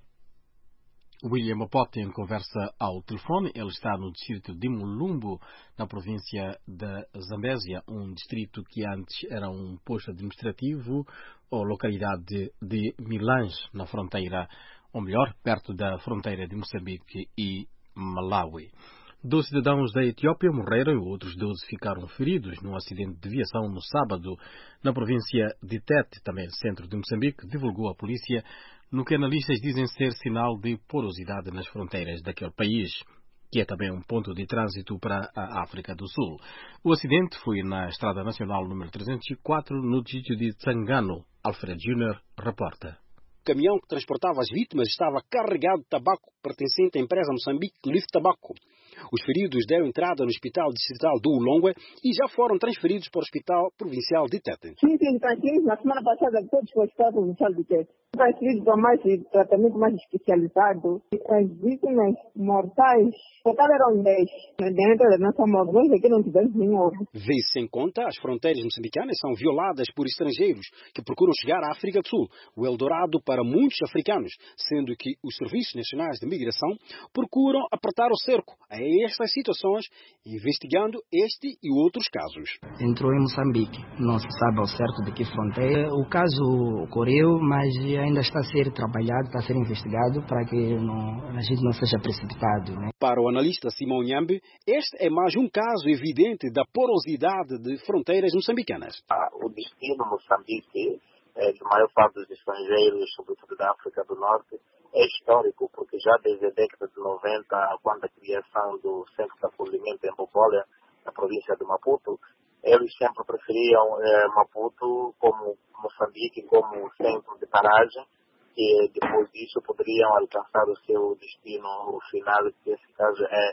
Speaker 21: William Opote conversa ao telefone. Ele está no distrito de Mulumbo, na província da Zambésia, um distrito que antes era um posto administrativo, ou localidade de Milange, na fronteira, ou melhor, perto da fronteira de Moçambique e Malawi. 12 cidadãos da Etiópia morreram e outros 12 ficaram feridos num acidente de viação no sábado, na província de Tete, também centro de Moçambique, divulgou a polícia, no que analistas dizem ser sinal de porosidade nas fronteiras daquele país, que é também um ponto de trânsito para a África do Sul. O acidente foi na Estrada Nacional número 304, no distrito de Tsangano. Alfred Júnior reporta.
Speaker 1: O caminhão que transportava as vítimas estava carregado de tabaco pertencente à empresa Moçambique Leaf Tobacco. Os feridos deram entrada no Hospital Distrital do Ulongwe e já foram transferidos para o Hospital Provincial de Tete.
Speaker 3: Sim, transferidos na semana passada todos para o Hospital Provincial de Tete. Transferidos para mais tratamento mais especializado. As vítimas mortais, total eram 10. Dentro da nossa morte, aqui não tivemos nenhum.
Speaker 1: Vê-se sem conta, as fronteiras moçambicanas são violadas por estrangeiros que procuram chegar à África do Sul, o Eldorado para muitos africanos, sendo que os Serviços Nacionais de Migração procuram apertar o cerco a estas situações, investigando este e outros casos.
Speaker 23: Entrou em Moçambique, não se sabe ao certo de que fronteira. O caso ocorreu, mas ainda está a ser trabalhado, está a ser investigado para que a gente não seja precipitado. Né?
Speaker 1: Para o analista Simão Nhambe, este é mais um caso evidente da porosidade de fronteiras moçambicanas.
Speaker 24: O destino Moçambique, de maior parte dos estrangeiros, sobretudo da África do Norte, é histórico, porque já desde a década de 90, quando a criação do Centro de Acolhimento em Bobolia, na província de Maputo, eles sempre preferiam Maputo como Moçambique, como centro de paragem, e depois disso poderiam alcançar o seu destino final, que nesse caso é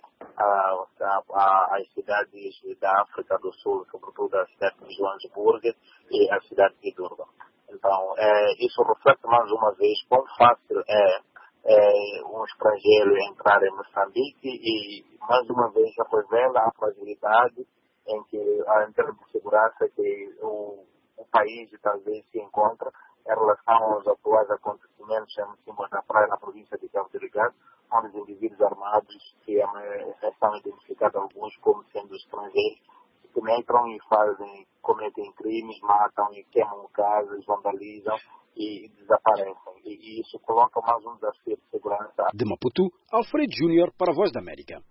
Speaker 24: as cidades da África do Sul, sobretudo a cidade de Joanesburgo e a cidade de Durban. Então, isso reflete mais uma vez quão fácil é um estrangeiro entrar em Moçambique, e mais uma vez revela a fragilidade em termos de segurança que o país talvez se encontra em relação aos atuais acontecimentos em cima da praia na província de Cabo Delgado, onde os indivíduos armados, que estão identificados alguns como sendo estrangeiros, que entram e cometem crimes, matam e queimam casas, vandalizam e desaparecem. E isso coloca mais um desafio de segurança.
Speaker 1: De Maputo, Alfred Júnior para a Voz da América.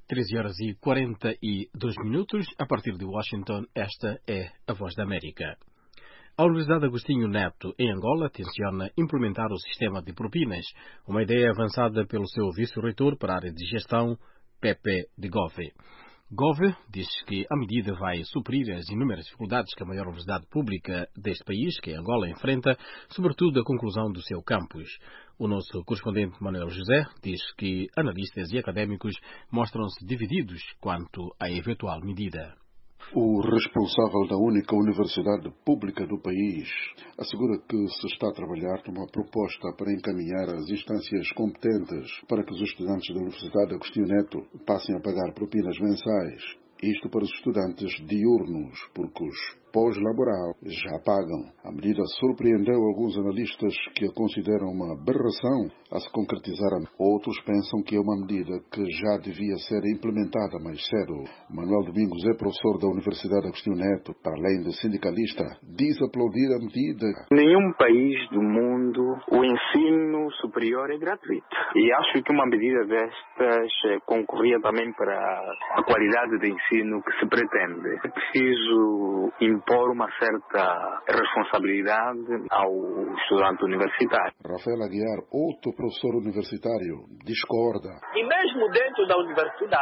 Speaker 21: 13h42. A partir de Washington, esta é a Voz da América. A Universidade Agostinho Neto, em Angola, tenciona implementar o sistema de propinas, uma ideia avançada pelo seu vice-reitor para a área de gestão, Pepe de Gove. Gove diz que a medida vai suprir as inúmeras dificuldades que a maior universidade pública deste país, que é Angola, enfrenta, sobretudo a conclusão do seu campus. O nosso correspondente Manuel José diz que analistas e académicos mostram-se divididos quanto à eventual medida.
Speaker 10: O responsável da única universidade pública do país assegura que se está a trabalhar numa proposta para encaminhar as instâncias competentes para que os estudantes da Universidade Agostinho Neto passem a pagar propinas mensais. Isto para os estudantes diurnos, porque os pós-laboral já pagam. A medida surpreendeu alguns analistas que a consideram uma aberração a se concretizar. Outros pensam que é uma medida que já devia ser implementada mais cedo. Manuel Domingos é professor da Universidade Agostinho Neto, para além de sindicalista, diz aplaudir a medida.
Speaker 4: Nenhum país do mundo o ensino superior é gratuito. E acho que uma medida destas concorria também para a qualidade de ensino que se pretende. É preciso impor uma certa responsabilidade ao estudante universitário.
Speaker 10: Rafael Aguiar, outro professor universitário, discorda.
Speaker 11: E mesmo dentro da universidade,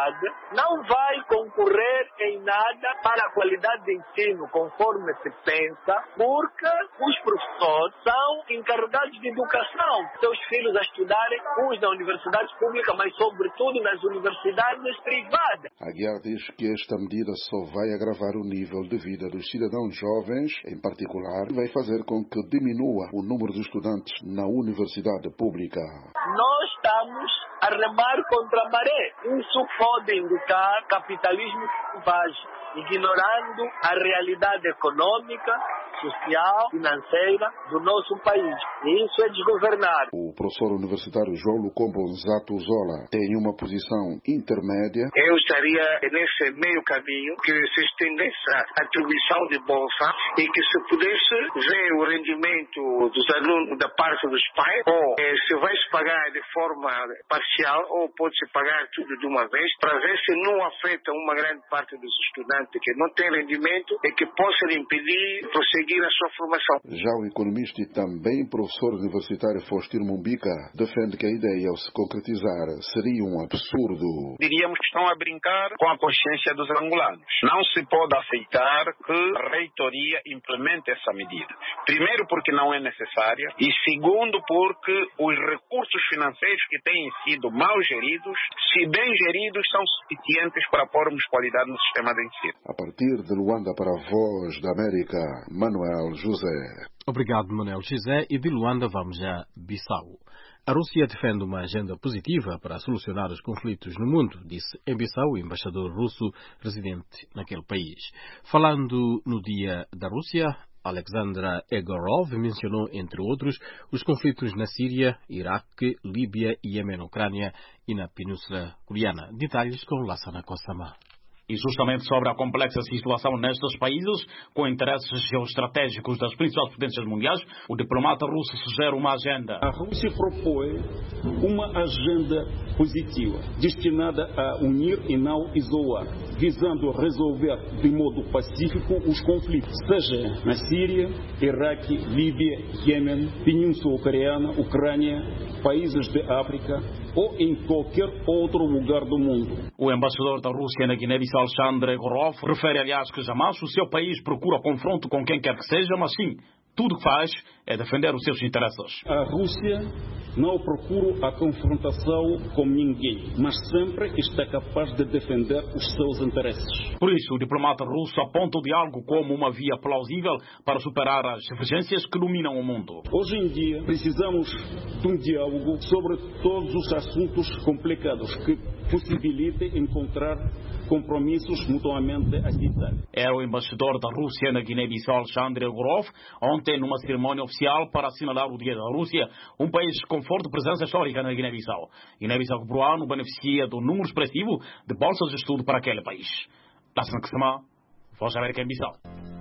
Speaker 11: não vai concorrer em nada para a qualidade de ensino conforme se pensa, porque os professores são encarregados de educação. Seus filhos a estudarem, uns na universidade pública, mas sobretudo nas universidades privadas.
Speaker 10: Aguiar diz que esta medida só vai agravar o nível de vida dos cidadãos jovens, em particular, e vai fazer com que diminua o número de estudantes na universidade pública.
Speaker 11: Nós estamos a remar contra a maré. Isso pode indicar capitalismo selvagem, ignorando a realidade econômica, social, financeira do nosso país. E isso é desgovernar.
Speaker 10: O professor universitário João Lucombo Nzato Zola tem uma posição intermédia.
Speaker 5: Eu estaria nesse meio caminho que se estendesse a atribuição de bolsa e que se pudesse ver o rendimento dos alunos da parte dos pais, ou se vai se pagar de forma parcial ou pode-se pagar tudo de uma vez, para ver se não afeta uma grande parte dos estudantes que não tem rendimento e que possa impedir prosseguir a sua formação.
Speaker 10: Já o economista e também professor universitário Faustino Mumbica defende que a ideia, ao se concretizar, seria um absurdo.
Speaker 12: Diríamos que estão a brincar com a consciência dos angolanos. Não se pode aceitar que a reitoria implemente essa medida. Primeiro, porque não é necessária, e segundo, porque os recursos financeiros que têm sido mal geridos, se bem geridos, são suficientes para pormos qualidade no sistema de ensino.
Speaker 10: A partir de Luanda para a Voz da América, Manuel José.
Speaker 21: Obrigado, Manuel José. E de Luanda vamos a Bissau. A Rússia defende uma agenda positiva para solucionar os conflitos no mundo, disse em Bissau o embaixador russo residente naquele país. Falando no Dia da Rússia, Alexandra Egorov mencionou, entre outros, os conflitos na Síria, Iraque, Líbia, Iêmen, Ucrânia e na Península Coreana. Detalhes com Lassana Kossama.
Speaker 7: E justamente sobre a complexa situação nestes países, com interesses geoestratégicos das principais potências mundiais, o diplomata russo sugere uma agenda.
Speaker 8: A Rússia propõe uma agenda positiva, destinada a unir e não isolar, visando resolver de modo pacífico os conflitos, seja na Síria, Iraque, Líbia, Iêmen, Península Coreana, Ucrânia, países de África ou em qualquer outro lugar do mundo.
Speaker 7: O embaixador da Rússia na Guiné-Bissau, Alexandre Gorov, refere, aliás, que jamais o seu país procura confronto com quem quer que seja, mas sim, tudo o que faz é defender os seus interesses.
Speaker 8: A Rússia não procura a confrontação com ninguém, mas sempre está capaz de defender os seus interesses.
Speaker 7: Por isso, o diplomata russo aponta o diálogo como uma via plausível para superar as divergências que dominam o mundo.
Speaker 8: Hoje em dia, precisamos de um diálogo sobre todos os assuntos complicados que possibilitem encontrar compromissos mutuamente aceitáveis.
Speaker 7: Era o embaixador da Rússia na Guiné-Bissau, Alexandre Gorov, ontem numa cerimónia oficial para assinalar o Dia da Rússia, um país com forte presença histórica na Guiné-Bissau. Guiné-Bissau que por ano beneficia do número expressivo de bolsas de estudo para aquele país. Lassana Kossama, Voz da América em Bissau.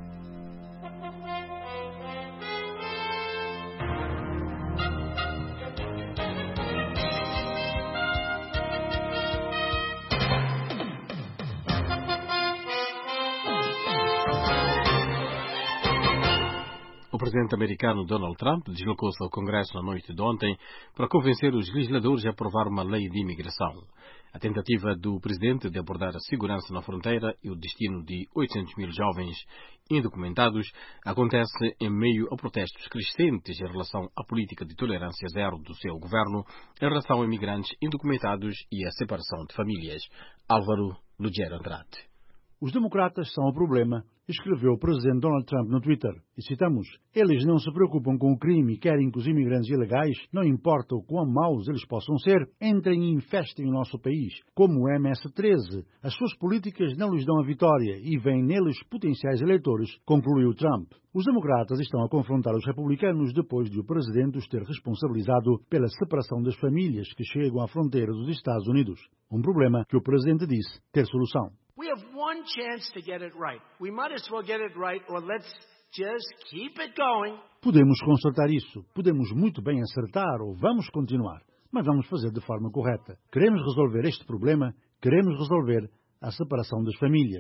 Speaker 7: O presidente americano Donald Trump deslocou-se ao Congresso na noite de ontem para convencer os legisladores a aprovar uma lei de imigração. A tentativa do presidente de abordar a segurança na fronteira e o destino de 800 mil jovens indocumentados acontece em meio a protestos crescentes em relação à política de tolerância zero do seu governo em relação a imigrantes indocumentados e a separação de famílias. Álvaro Lugero Andrade.
Speaker 9: Os democratas são o problema, escreveu o presidente Donald Trump no Twitter. E citamos: eles não se preocupam com o crime e querem que os imigrantes ilegais, não importa o quão maus eles possam ser, entrem e infestem o nosso país. Como o MS-13, as suas políticas não lhes dão a vitória e veem neles potenciais eleitores, concluiu Trump. Os democratas estão a confrontar os republicanos depois de o presidente os ter responsabilizado pela separação das famílias que chegam à fronteira dos Estados Unidos. Um problema que o presidente disse ter solução.
Speaker 25: We have one chance to get it right. We might as well get it right, or let's just keep it going.
Speaker 9: Podemos consertar isso. Podemos muito bem acertar ou vamos continuar. Mas vamos fazer de forma correta. Queremos resolver este problema. Queremos resolver a separação das famílias.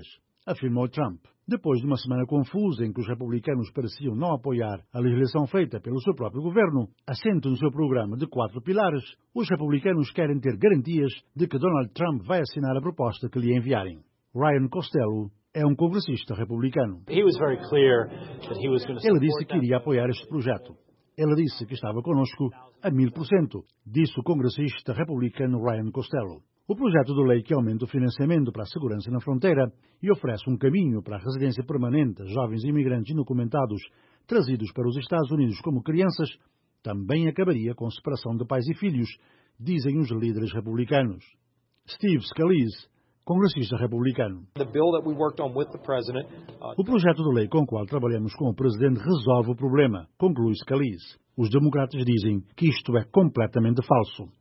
Speaker 9: afirmou Trump. Depois de uma semana confusa em que os republicanos pareciam não apoiar a legislação feita pelo seu próprio governo, assente no seu programa de 4 pilares, os republicanos querem ter garantias de que Donald Trump vai assinar a proposta que lhe enviarem. Ryan Costello é um congressista republicano. Ele disse que iria apoiar este projeto. Ele disse que estava conosco a 1000%, disse o congressista republicano Ryan Costello. O projeto de lei que aumenta o financiamento para a segurança na fronteira e oferece um caminho para a residência permanente a jovens imigrantes indocumentados trazidos para os Estados Unidos como crianças também acabaria com separação de pais e filhos, dizem os líderes republicanos. Steve Scalise, congressista republicano. O projeto de lei com o qual trabalhamos com o presidente resolve o problema, conclui Scalise. Os democratas dizem que isto é completamente falso.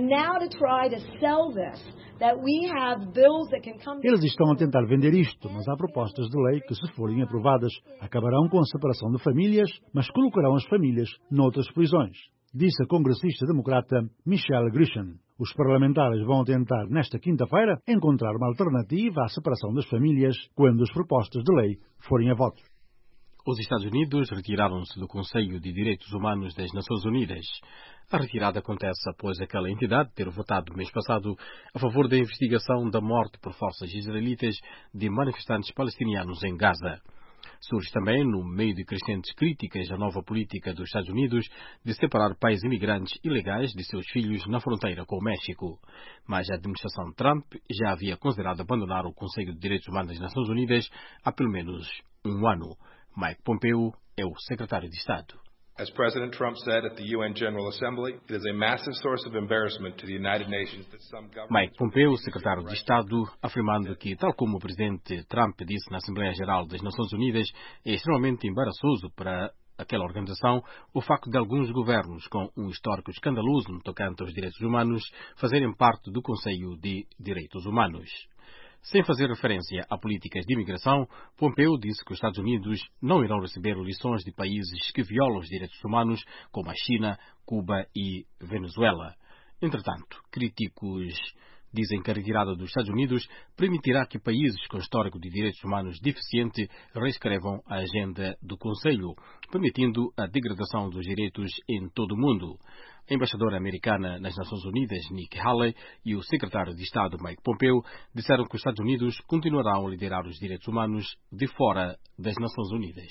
Speaker 9: Eles estão a tentar vender isto, mas há propostas de lei que, se forem aprovadas, acabarão com a separação de famílias, mas colocarão as famílias noutras prisões, disse a congressista democrata Michelle Grisham. Os parlamentares vão tentar, nesta quinta-feira, encontrar uma alternativa à separação das famílias quando as propostas de lei forem a voto.
Speaker 21: Os Estados Unidos retiraram-se do Conselho de Direitos Humanos das Nações Unidas. A retirada acontece após aquela entidade ter votado mês passado a favor da investigação da morte por forças israelitas de manifestantes palestinianos em Gaza. Surge também no meio de crescentes críticas à nova política dos Estados Unidos de separar pais imigrantes ilegais de seus filhos na fronteira com o México. Mas a administração Trump já havia considerado abandonar o Conselho de Direitos Humanos das Nações Unidas há pelo menos um ano. Mike Pompeo é o secretário de Estado.
Speaker 13: As President Trump said at the UN General Assembly, it is a massive source of embarrassment to the United Nations that some governments...
Speaker 21: Mike Pompeo, secretário de Estado, afirmando que, tal como o presidente Trump disse na Assembleia Geral das Nações Unidas, é extremamente embaraçoso para aquela organização o facto de alguns governos com um histórico escandaloso no tocante aos direitos humanos fazerem parte do Conselho de Direitos Humanos. Sem fazer referência a políticas de imigração, Pompeo disse que os Estados Unidos não irão receber lições de países que violam os direitos humanos, como a China, Cuba e Venezuela. Entretanto, críticos dizem que a retirada dos Estados Unidos permitirá que países com histórico de direitos humanos deficiente reescrevam a agenda do Conselho, permitindo a degradação dos direitos em todo o mundo. A embaixadora americana nas Nações Unidas, Nikki Haley, e o secretário de Estado, Mike Pompeo, disseram que os Estados Unidos continuarão a liderar os direitos humanos de fora das Nações Unidas.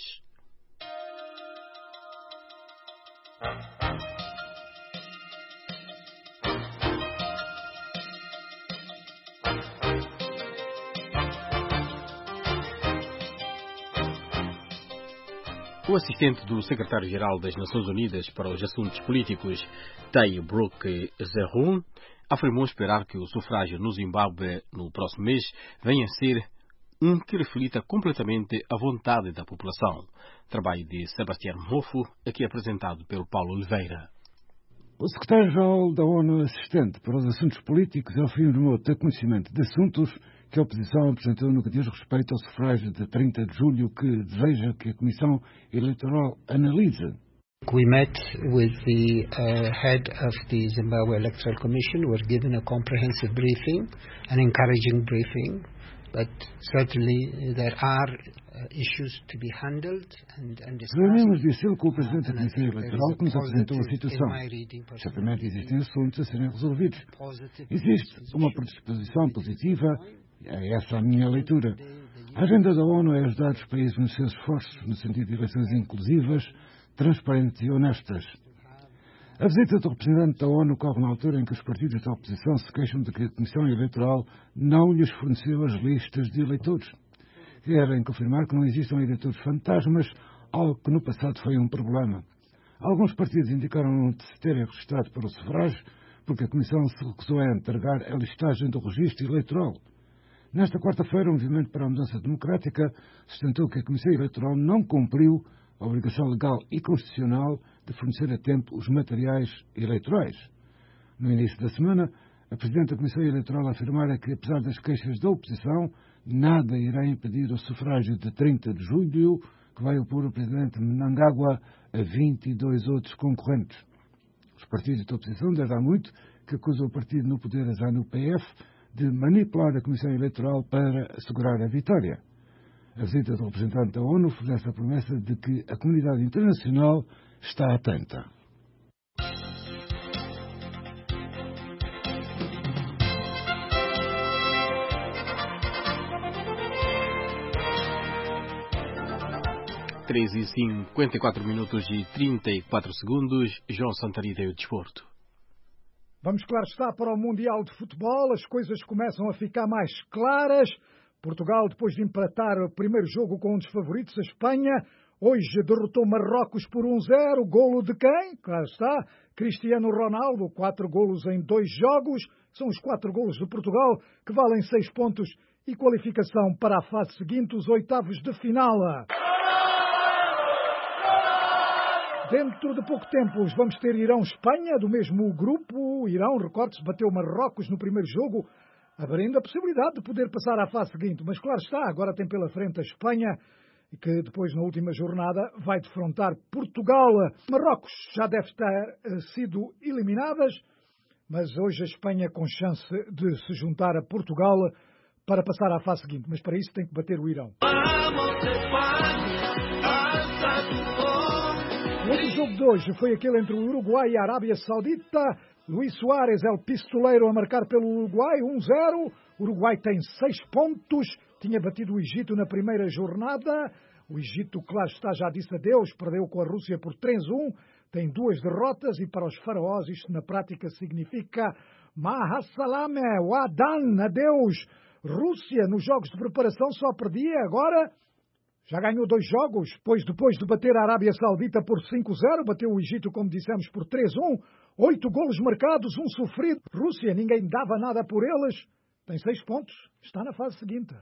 Speaker 21: O assistente do secretário-geral das Nações Unidas para os Assuntos Políticos, Tay Brooke Zerhoun, afirmou esperar que o sufrágio no Zimbábue no próximo mês venha a ser que reflita completamente a vontade da população. Trabalho de Sebastião Mofo, aqui apresentado pelo Paulo Oliveira.
Speaker 14: O secretário-geral da ONU assistente para os assuntos políticos afirmou ter conhecimento de assuntos que a oposição apresentou no que diz respeito ao sufrágio de 30 de julho, que deseja que a Comissão Eleitoral analise.
Speaker 15: We met with the head of the Zimbabwe Electoral Commission. We were given a comprehensive briefing, an encouraging briefing, but certainly there are issues to be handled and discussed.
Speaker 14: Reunimos disse com o presidente da Comissão Eleitoral que nos apresentou a situação. Certamente existem assuntos a serem resolvidos. Existe uma predisposição positiva, é essa a minha leitura. A agenda da ONU é ajudar os países nos seus esforços no sentido de eleições inclusivas, transparentes e honestas. A visita do representante da ONU ocorre na altura em que os partidos da oposição se queixam de que a Comissão Eleitoral não lhes forneceu as listas de eleitores. Querem confirmar que não existam eleitores fantasmas, algo que no passado foi um problema. Alguns partidos indicaram não se terem registrado para o sufrágio porque a Comissão se recusou a entregar a listagem do registro eleitoral. Nesta quarta-feira, o Movimento para a Mudança Democrática sustentou que a Comissão Eleitoral não cumpriu a obrigação legal e constitucional de fornecer a tempo os materiais eleitorais. No início da semana, a Presidente da Comissão Eleitoral afirmara que, apesar das queixas da oposição, nada irá impedir o sufrágio de 30 de julho, que vai opor o Presidente Mnangagwa a 22 outros concorrentes. Os partidos da oposição, desde há muito, que acusam o partido no poder, a ZANU-PF, de manipular a Comissão Eleitoral para assegurar a vitória. A visita do representante da ONU fornece a promessa de que a comunidade internacional está atenta.
Speaker 21: Três e 54 minutos e 34 segundos. João Santarida e o desporto.
Speaker 2: Vamos, claro está, para o Mundial de Futebol. As coisas começam a ficar mais claras. Portugal, depois de empatar o primeiro jogo com um dos favoritos, a Espanha, hoje derrotou Marrocos por 1-0. Golo de quem? Claro está, Cristiano Ronaldo. 4 golos em 2 jogos. São os 4 golos de Portugal, que valem 6 pontos e qualificação para a fase seguinte, os oitavos de final. Dentro de pouco tempo vamos ter Irão-Espanha, do mesmo grupo. Irão, recorde-se, bateu Marrocos no primeiro jogo, abrindo a possibilidade de poder passar à fase seguinte. Mas claro está, agora tem pela frente a Espanha, que depois, na última jornada, vai defrontar Portugal. Marrocos já deve ter sido eliminadas, mas hoje a Espanha com chance de se juntar a Portugal para passar à fase seguinte. Mas para isso tem que bater o Irão. O outro jogo de hoje foi aquele entre o Uruguai e a Arábia Saudita. Luís Soares é o pistoleiro a marcar pelo Uruguai, 1-0. O Uruguai tem 6 pontos. Tinha batido o Egito na primeira jornada. O Egito, claro está, já disse adeus. Perdeu com a Rússia por 3-1. Tem 2 derrotas e para os faraós isto na prática significa Mahassalame, Wadan, adeus. Rússia nos jogos de preparação só perdia, agora já ganhou 2 jogos, pois depois de bater a Arábia Saudita por 5-0, bateu o Egito, como dissemos, por 3-1, 8 golos marcados, 1 sofrido. Rússia, ninguém dava nada por eles, tem 6 pontos, está na fase seguinte.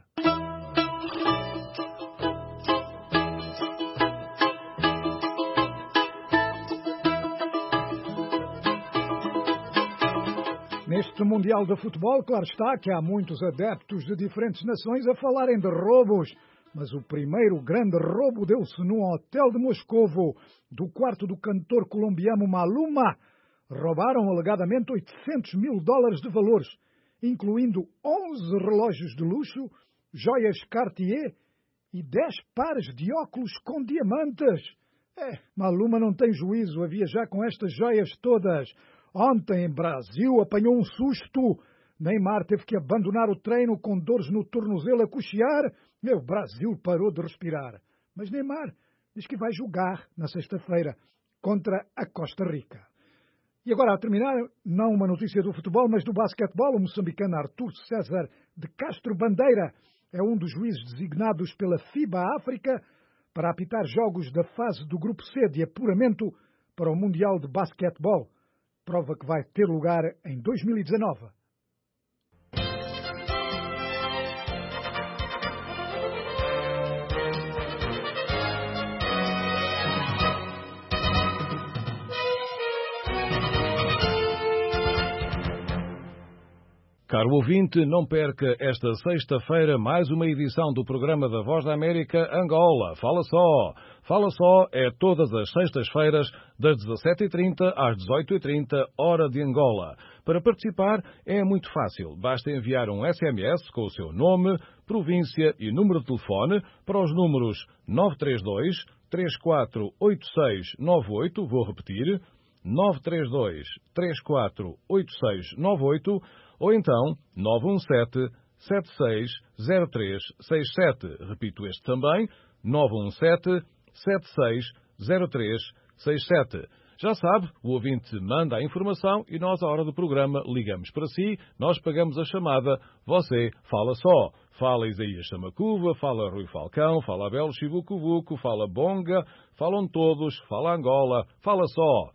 Speaker 2: Neste Mundial de Futebol, claro está que há muitos adeptos de diferentes nações a falarem de roubos. Mas o primeiro grande roubo deu-se num hotel de Moscovo, do quarto do cantor colombiano Maluma. Roubaram alegadamente $800 mil de valores, incluindo 11 relógios de luxo, joias Cartier e 10 pares de óculos com diamantes. Maluma não tem juízo a viajar com estas joias todas. Ontem, em Brasil, apanhou um susto. Neymar teve que abandonar o treino com dores no tornozelo a coxear. O Brasil parou de respirar. Mas Neymar diz que vai jogar na sexta-feira contra a Costa Rica. E agora, a terminar, não uma notícia do futebol, mas do basquetebol, o moçambicano Artur César de Castro Bandeira é um dos juízes designados pela FIBA África para apitar jogos da fase do Grupo C de apuramento para o Mundial de Basquetebol, prova que vai ter lugar em 2019.
Speaker 6: Caro ouvinte, não perca esta sexta-feira mais uma edição do programa da Voz da América Angola. Fala só! Fala só é todas as sextas-feiras, das 17h30 às 18h30, hora de Angola. Para participar é muito fácil. Basta enviar um SMS com o seu nome, província e número de telefone para os números 932 348698, vou repetir, 932 348698, ou então 917-760367. Repito este também, 917-760367. Já sabe, o ouvinte manda a informação e nós, à hora do programa, ligamos para si, nós pagamos a chamada, você fala só. Fala Isaías Chamacuva, fala Rui Falcão, fala Abel Chivucuvuco, fala Bonga, falam todos, fala Angola, fala só.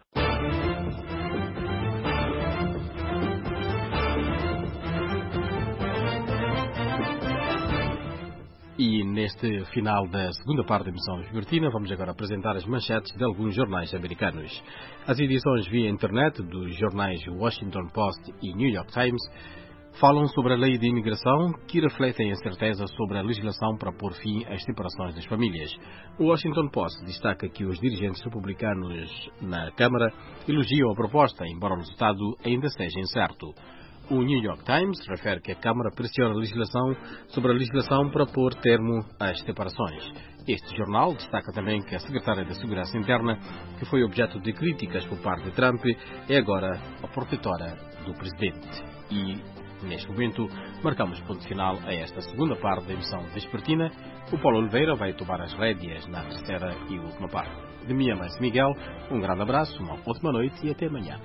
Speaker 21: E neste final da segunda parte da emissão vespertina, vamos agora apresentar as manchetes de alguns jornais americanos. As edições via internet dos jornais Washington Post e New York Times falam sobre a lei de imigração que refletem a incerteza sobre a legislação para pôr fim às separações das famílias. O Washington Post destaca que os dirigentes republicanos na Câmara elogiam a proposta, embora o resultado ainda seja incerto.
Speaker 7: O New York Times refere que a Câmara pressiona sobre a legislação para pôr termo às separações. Este jornal destaca também que a secretária da Segurança Interna, que foi objeto de críticas por parte de Trump, é agora a protetora do presidente. E, neste momento, marcamos ponto final a esta segunda parte da emissão vespertina. O Paulo Oliveira vai tomar as rédeas na terceira e última parte. De mim, Mãe Miguel, um grande abraço, uma ótima noite e até amanhã.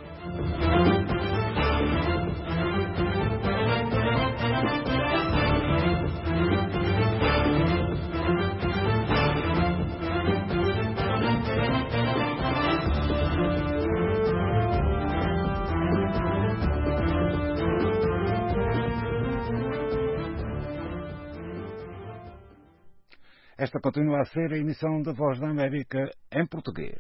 Speaker 14: Esta continua a ser a emissão da Voz da América em português.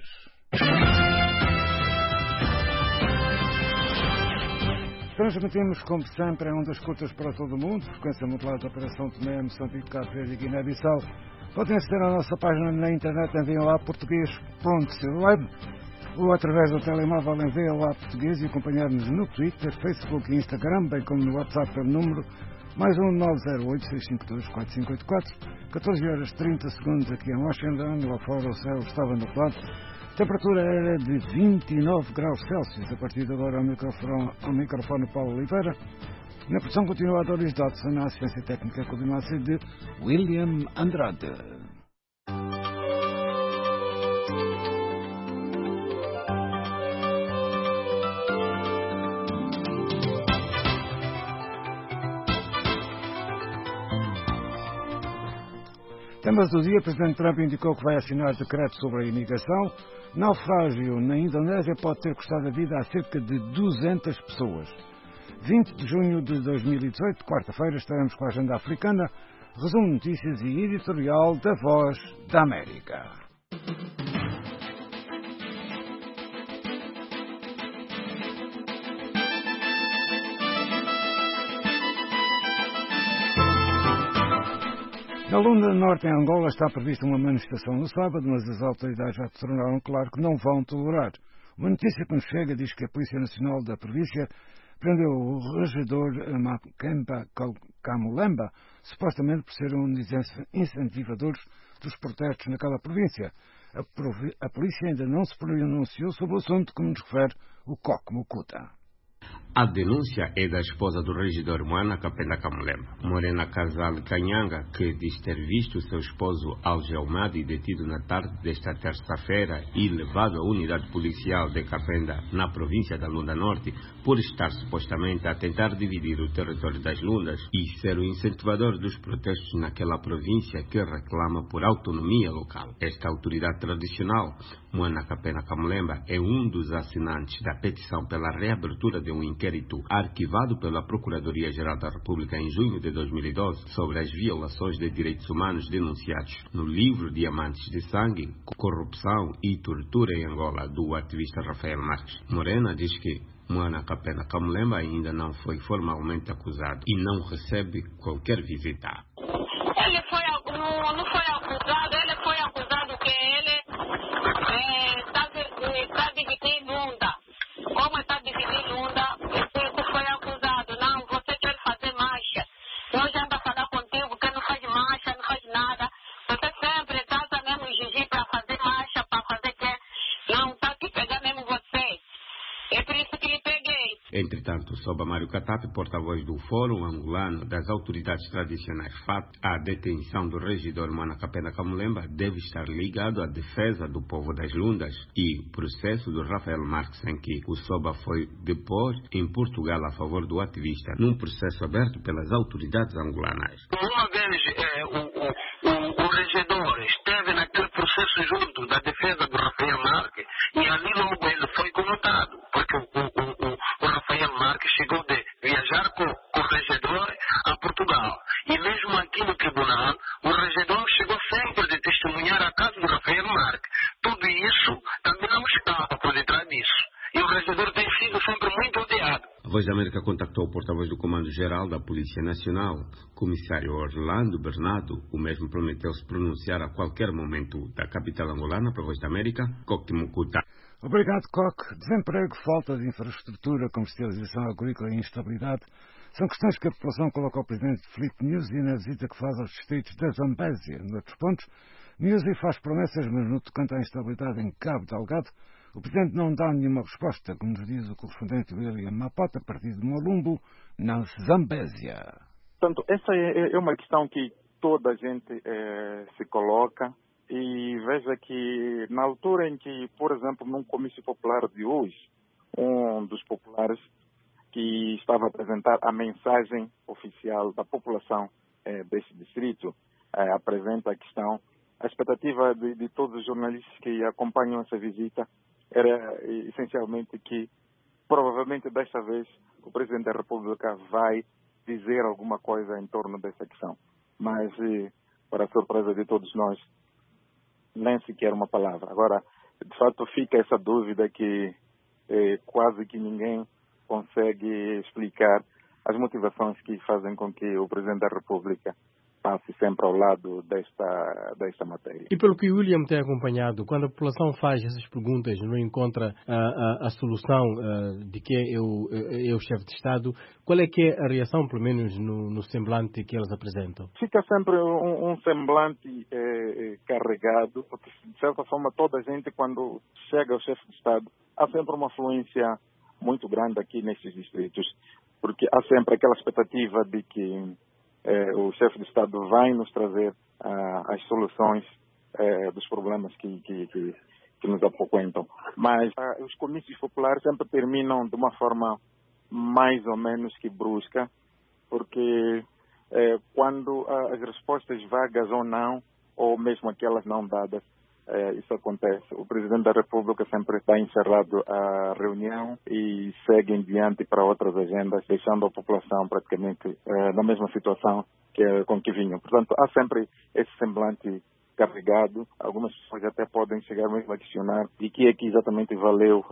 Speaker 14: Transmitimos, como sempre, em ondas curtas para todo o mundo, frequência modulada da Operação Tomé, Moçambique, Cabo Verde e Guiné-Bissau. Podem aceder à nossa página na internet, enviam lá português.cweb ou através do telemóvel enviam lá português e acompanhar-nos no Twitter, Facebook e Instagram, bem como no WhatsApp pelo número +1 908 652 4584. 14 horas 30 segundos aqui em Washington, lá fora o céu estava nublado. A temperatura era de 29 graus Celsius. A partir de agora ao microfone Paulo Oliveira. Na produção continua a Doris Dodson, a assistência técnica continua a ser de William Andrade. Temas do dia, o Presidente Trump indicou que vai assinar decreto sobre a imigração. Naufrágio na Indonésia pode ter custado a vida a cerca de 200 pessoas. 20 de junho de 2018, quarta-feira, estaremos com a agenda africana, resumo de notícias e editorial da Voz da América. Na Lunda Norte, em Angola, está prevista uma manifestação no sábado, mas as autoridades já tornaram claro que não vão tolerar. Uma notícia que nos chega diz que a Polícia Nacional da província prendeu o regedor Makemba Kamulemba, supostamente por ser um dos incentivadores dos protestos naquela província. A polícia ainda não se pronunciou sobre o assunto, como nos refere o Coque Mukuta.
Speaker 16: A denúncia é da esposa do regedor Moana Kapenda Kamulemba, Morena Casal Canhanga, que diz ter visto seu esposo algemado detido na tarde desta terça-feira e levado à unidade policial de Kapenda, na província da Lunda Norte, por estar supostamente a tentar dividir o território das Lundas e ser o incentivador dos protestos naquela província que reclama por autonomia local. Esta autoridade tradicional, Moana Kapenda Kamulemba, é um dos assinantes da petição pela reabertura de um inquérito arquivado pela Procuradoria-Geral da República em junho de 2012 sobre as violações de direitos humanos denunciados no livro Diamantes de Sangue, Corrupção e Tortura em Angola, do ativista Rafael Marques. Morena diz que Moana Kapenda Kamulemba ainda não foi formalmente acusado e não recebe qualquer visita.
Speaker 17: Ele não foi acusado, ele foi acusado que ele está dividindo Lunda. Como está dividindo Lunda, ele foi acusado. Não, você quer fazer marcha. Nós já anda a falar contigo que não faz marcha, não faz nada. Você sempre trata mesmo o Gigi para fazer marcha, para fazer que não está aqui pegar mesmo você. É por isso que lhe peguei.
Speaker 16: Entretanto, sob Mário Katape, porta-voz do Fórum Angolano das Autoridades Tradicionais FAT, a detenção do regedor Moana Kapenda Kamulemba deve estar ligado à defesa do povo das Lundas e o processo do Rafael Marques, em que o SOBA foi depor em Portugal a favor do ativista, num processo aberto pelas autoridades angolanas.
Speaker 5: Uma vez o regedor esteve naquele processo junto da defesa do Rafael Marques e ali logo ele foi conotado, porque o Rafael Marques chegou de viajar com o regedor a Portugal. E mesmo aqui no tribunal, o regedor chegou sempre de testemunhar a casa do Rafael Marques. Tudo isso também não escapa por detrás disso. E o regedor tem sido sempre muito odiado.
Speaker 16: A Voz da América contactou o porta-voz do Comando-Geral da Polícia Nacional, comissário Orlando Bernardo. O mesmo prometeu se pronunciar a qualquer momento da capital angolana para a Voz da América, Coque Mukuta.
Speaker 14: Obrigado, Koch. Desemprego, falta de infraestrutura, comercialização agrícola e instabilidade são questões que a população coloca ao presidente Filipe Nyusi na visita que faz aos distritos da Zambésia. Noutros pontos, Nyusi faz promessas, mas no tocante à instabilidade em Cabo Delgado, o presidente não dá nenhuma resposta, como nos diz o correspondente William Mapota, a partir de Molumbo, na Zambésia.
Speaker 3: Portanto, essa é uma questão que toda a gente se coloca. E veja que na altura em que, por exemplo, num comício popular de hoje, um dos populares que estava a apresentar a mensagem oficial da população deste distrito, apresenta a questão. A expectativa de todos os jornalistas que acompanham essa visita era essencialmente que, provavelmente desta vez, o Presidente da República vai dizer alguma coisa em torno dessa questão. Mas, para a surpresa de todos nós, nem sequer uma palavra. Agora, de fato, fica essa dúvida que quase que ninguém consegue explicar as motivações que fazem com que o Presidente da República passe sempre ao lado desta matéria.
Speaker 21: E pelo que o William tem acompanhado, quando a população faz essas perguntas, não encontra a solução de que é o chefe de Estado, qual é que é a reação, pelo menos no semblante que eles apresentam?
Speaker 3: Fica sempre um semblante carregado, porque de certa forma toda a gente, quando chega ao chefe de Estado, há sempre uma fluência muito grande aqui nestes distritos, porque há sempre aquela expectativa de que o chefe de Estado vai nos trazer as soluções dos problemas que nos apoquentam. Mas os comícios populares sempre terminam de uma forma mais ou menos que brusca, porque quando as respostas vagas ou não, ou mesmo aquelas não dadas, isso acontece. O Presidente da República sempre está encerrado a reunião e segue em diante para outras agendas, deixando a população praticamente na mesma situação com que vinham. Portanto, há sempre esse semblante carregado. Algumas pessoas até podem chegar mesmo a questionar de que é que exatamente valeu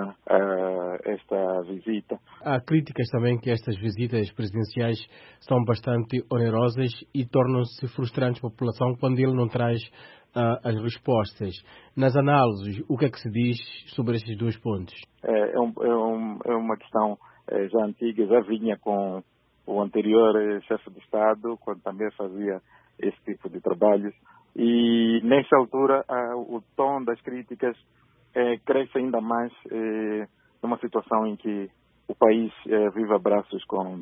Speaker 3: esta visita.
Speaker 21: Há críticas também que estas visitas presidenciais são bastante onerosas e tornam-se frustrantes para a população quando ele não traz as respostas. Nas análises, o que é que se diz sobre estes dois pontos?
Speaker 3: É uma questão já antiga, já vinha com o anterior chefe de Estado, quando também fazia esse tipo de trabalhos. E, nessa altura, o tom das críticas cresce ainda mais numa situação em que o país vive a braços com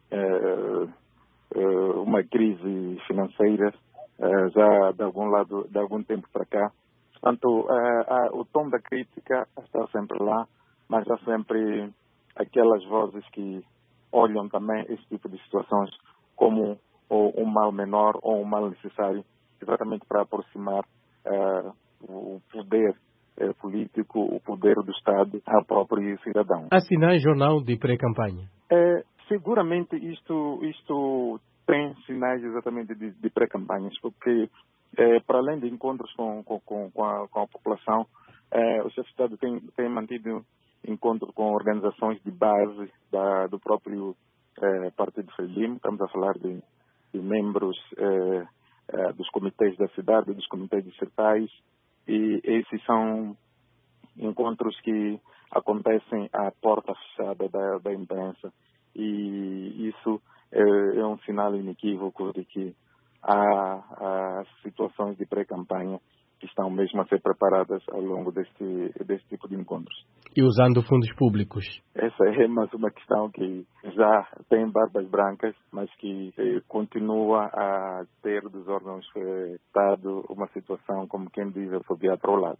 Speaker 3: uma crise financeira já de algum tempo para cá. Portanto, o tom da crítica está sempre lá, mas há sempre aquelas vozes que olham também esse tipo de situações como um mal menor ou um mal necessário, exatamente para aproximar o poder político, o poder do Estado ao próprio cidadão.
Speaker 21: Há sinais ou não de pré-campanha?
Speaker 3: Seguramente isto tem sinais exatamente de pré-campanhas, porque para além de encontros com a população, o chefe de Estado tem mantido encontro com organizações de base do próprio Partido Frelimo. Estamos a falar de membros dos comitês da cidade, dos comitês distritais, e esses são encontros que acontecem à porta fechada da imprensa, e isso é um sinal inequívoco de que há situações de pré-campanha que estão mesmo a ser preparadas ao longo deste tipo de encontros.
Speaker 21: E usando fundos públicos?
Speaker 3: Essa é mais uma questão que já tem barbas brancas, mas que continua a ter dos órgãos do Estado uma situação, como quem diz, a fobia para o lado.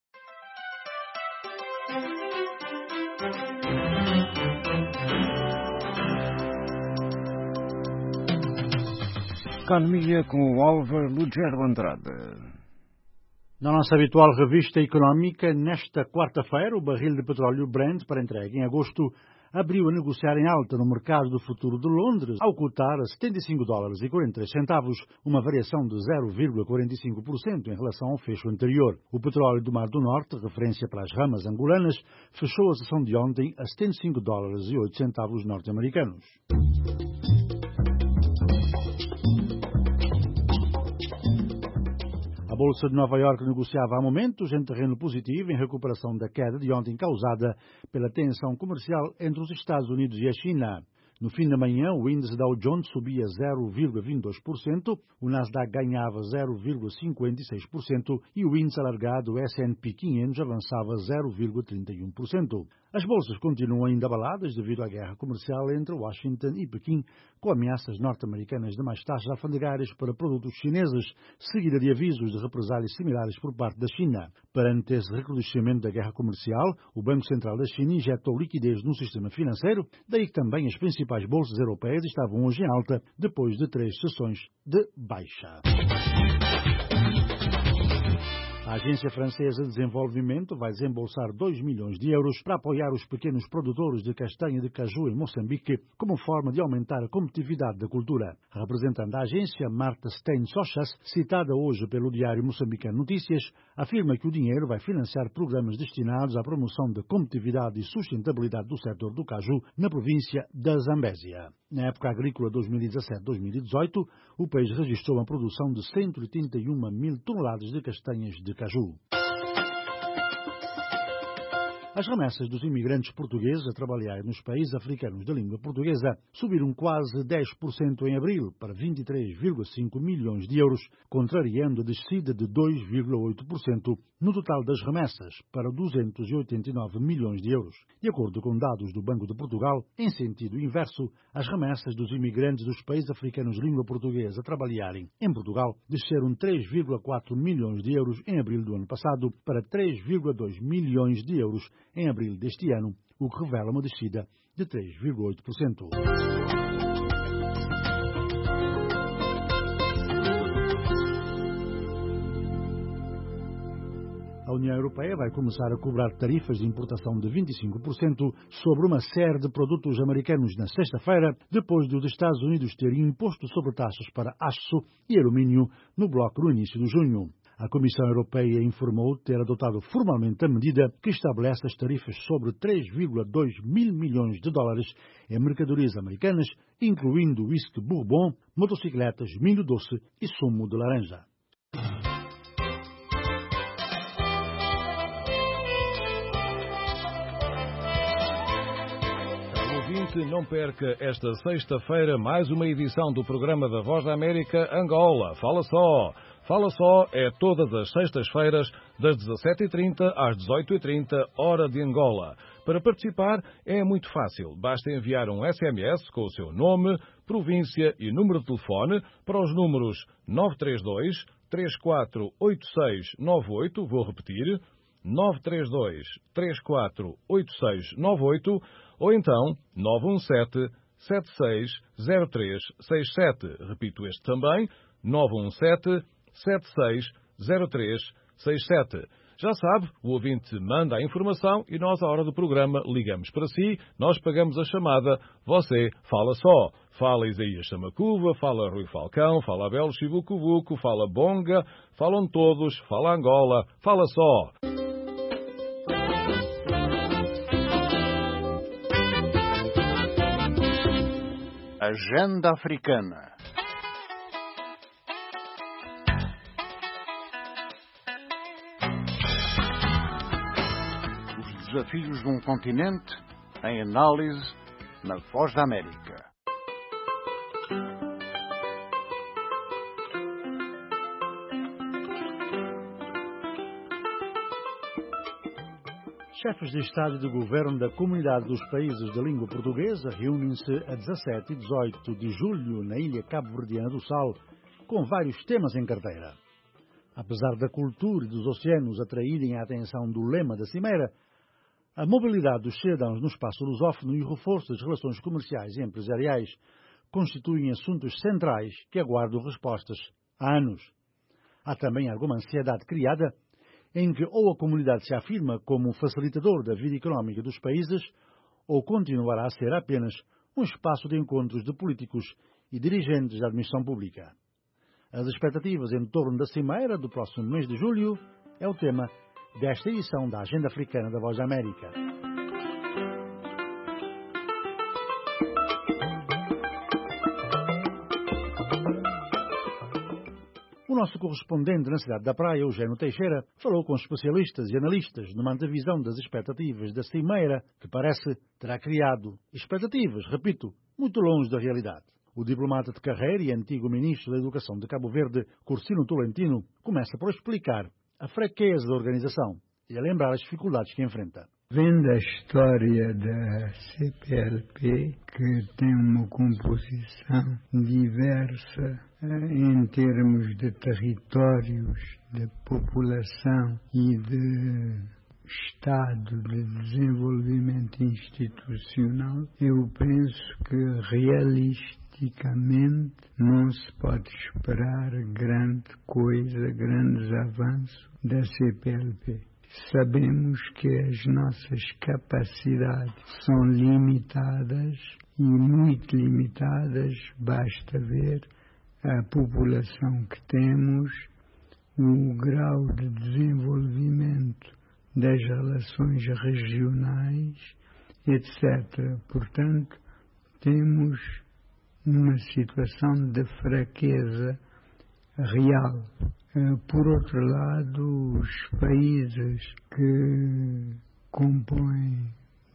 Speaker 14: Economia com o Álvaro Lugero Andrade.
Speaker 9: Na nossa habitual revista económica, nesta quarta-feira, o barril de petróleo Brent, para entrega em agosto, abriu a negociar em alta no mercado do futuro de Londres, ao cotar a $75,43, uma variação de 0,45% em relação ao fecho anterior. O petróleo do Mar do Norte, referência para as ramas angolanas, fechou a sessão de ontem a $75,08 norte-americanos. A Bolsa de Nova Iorque negociava há momentos em terreno positivo em recuperação da queda de ontem causada pela tensão comercial entre os Estados Unidos e a China. No fim da manhã, o índice Dow Jones subia 0,22%, o Nasdaq ganhava 0,56% e o índice alargado S&P 500 avançava 0,31%. As bolsas continuam ainda abaladas devido à guerra comercial entre Washington e Pequim, com ameaças norte-americanas de mais taxas alfandegárias para produtos chineses, seguida de avisos de represálias similares por parte da China. Perante esse recrudescimento da guerra comercial, o Banco Central da China injetou liquidez no sistema financeiro, daí que também as principais bolsas europeias estavam hoje em alta, depois de 3 sessões de baixa. A Agência Francesa de Desenvolvimento vai desembolsar 2 milhões de euros para apoiar os pequenos produtores de castanha de caju em Moçambique, como forma de aumentar a competitividade da cultura. A representante da agência, Marta Stein-Sochas, citada hoje pelo diário Moçambicano Notícias, afirma que o dinheiro vai financiar programas destinados à promoção da competitividade e sustentabilidade do setor do caju na província da Zambésia. Na época agrícola 2017-2018, o país registrou uma produção de 181 mil toneladas de castanhas de caju. As remessas dos imigrantes portugueses a trabalhar nos países africanos de língua portuguesa subiram quase 10% em abril, para 23,5 milhões de euros, contrariando a descida de 2,8% no total das remessas, para 289 milhões de euros. De acordo com dados do Banco de Portugal, em sentido inverso, as remessas dos imigrantes dos países africanos de língua portuguesa a trabalharem em Portugal desceram 3,4 milhões de euros em abril do ano passado, para 3,2 milhões de euros em abril deste ano, o que revela uma descida de 3,8%. A União Europeia vai começar a cobrar tarifas de importação de 25% sobre uma série de produtos americanos na sexta-feira, depois dos Estados Unidos terem imposto sobretaxas para aço e alumínio no bloco no início de junho. A Comissão Europeia informou ter adotado formalmente a medida que estabelece as tarifas sobre 3,2 mil milhões de dólares em mercadorias americanas, incluindo whisky bourbon, motocicletas, milho doce e sumo de laranja.
Speaker 6: Não perca esta sexta-feira mais uma edição do programa da Voz da América Angola. Fala só! Fala só é todas as sextas-feiras, das 17h30 às 18h30, hora de Angola. Para participar é muito fácil. Basta enviar um SMS com o seu nome, província e número de telefone para os números 932 348698, vou repetir, 932 348698, ou então 917 760367. Repito este também, 917 760367. Já sabe, o ouvinte manda a informação e nós, à hora do programa, ligamos para si, nós pagamos a chamada, você fala só. Fala Isaías Samacuva, fala Rui Falcão, fala Abel Chivucuvuco, fala Bonga, falam todos, fala Angola, fala só.
Speaker 9: Agenda Africana. Os desafios de um continente em análise na Voz da América. Chefes de Estado e de Governo da Comunidade dos Países de Língua Portuguesa reúnem-se a 17 e 18 de julho na ilha cabo-verdiana do Sal, com vários temas em carteira. Apesar da cultura e dos oceanos atraírem a atenção do lema da cimeira, a mobilidade dos cidadãos no espaço lusófono e o reforço das relações comerciais e empresariais constituem assuntos centrais que aguardam respostas há anos. Há também alguma ansiedade criada em que ou a comunidade se afirma como facilitador da vida económica dos países, ou continuará a ser apenas um espaço de encontros de políticos e dirigentes da administração pública. As expectativas em torno da cimeira do próximo mês de julho é o tema desta edição da Agenda Africana da Voz da América. O nosso correspondente na cidade da Praia, Eugênio Teixeira, falou com especialistas e analistas numa antevisão das expectativas da cimeira, que parece terá criado expectativas, repito, muito longe da realidade. O diplomata de carreira e antigo ministro da Educação de Cabo Verde, Cursino Tolentino, começa por explicar a fraqueza da organização e a lembrar as dificuldades que enfrenta.
Speaker 18: Vendo a história da CPLP, que tem uma composição diversa em termos de territórios, de população e de estado de desenvolvimento institucional, eu penso que realisticamente não se pode esperar grande coisa, grandes avanços da CPLP. Sabemos que as nossas capacidades são limitadas e muito limitadas, basta ver a população que temos, o grau de desenvolvimento das relações regionais, etc. Portanto, temos uma situação de fraqueza real. Por outro lado, os países que compõem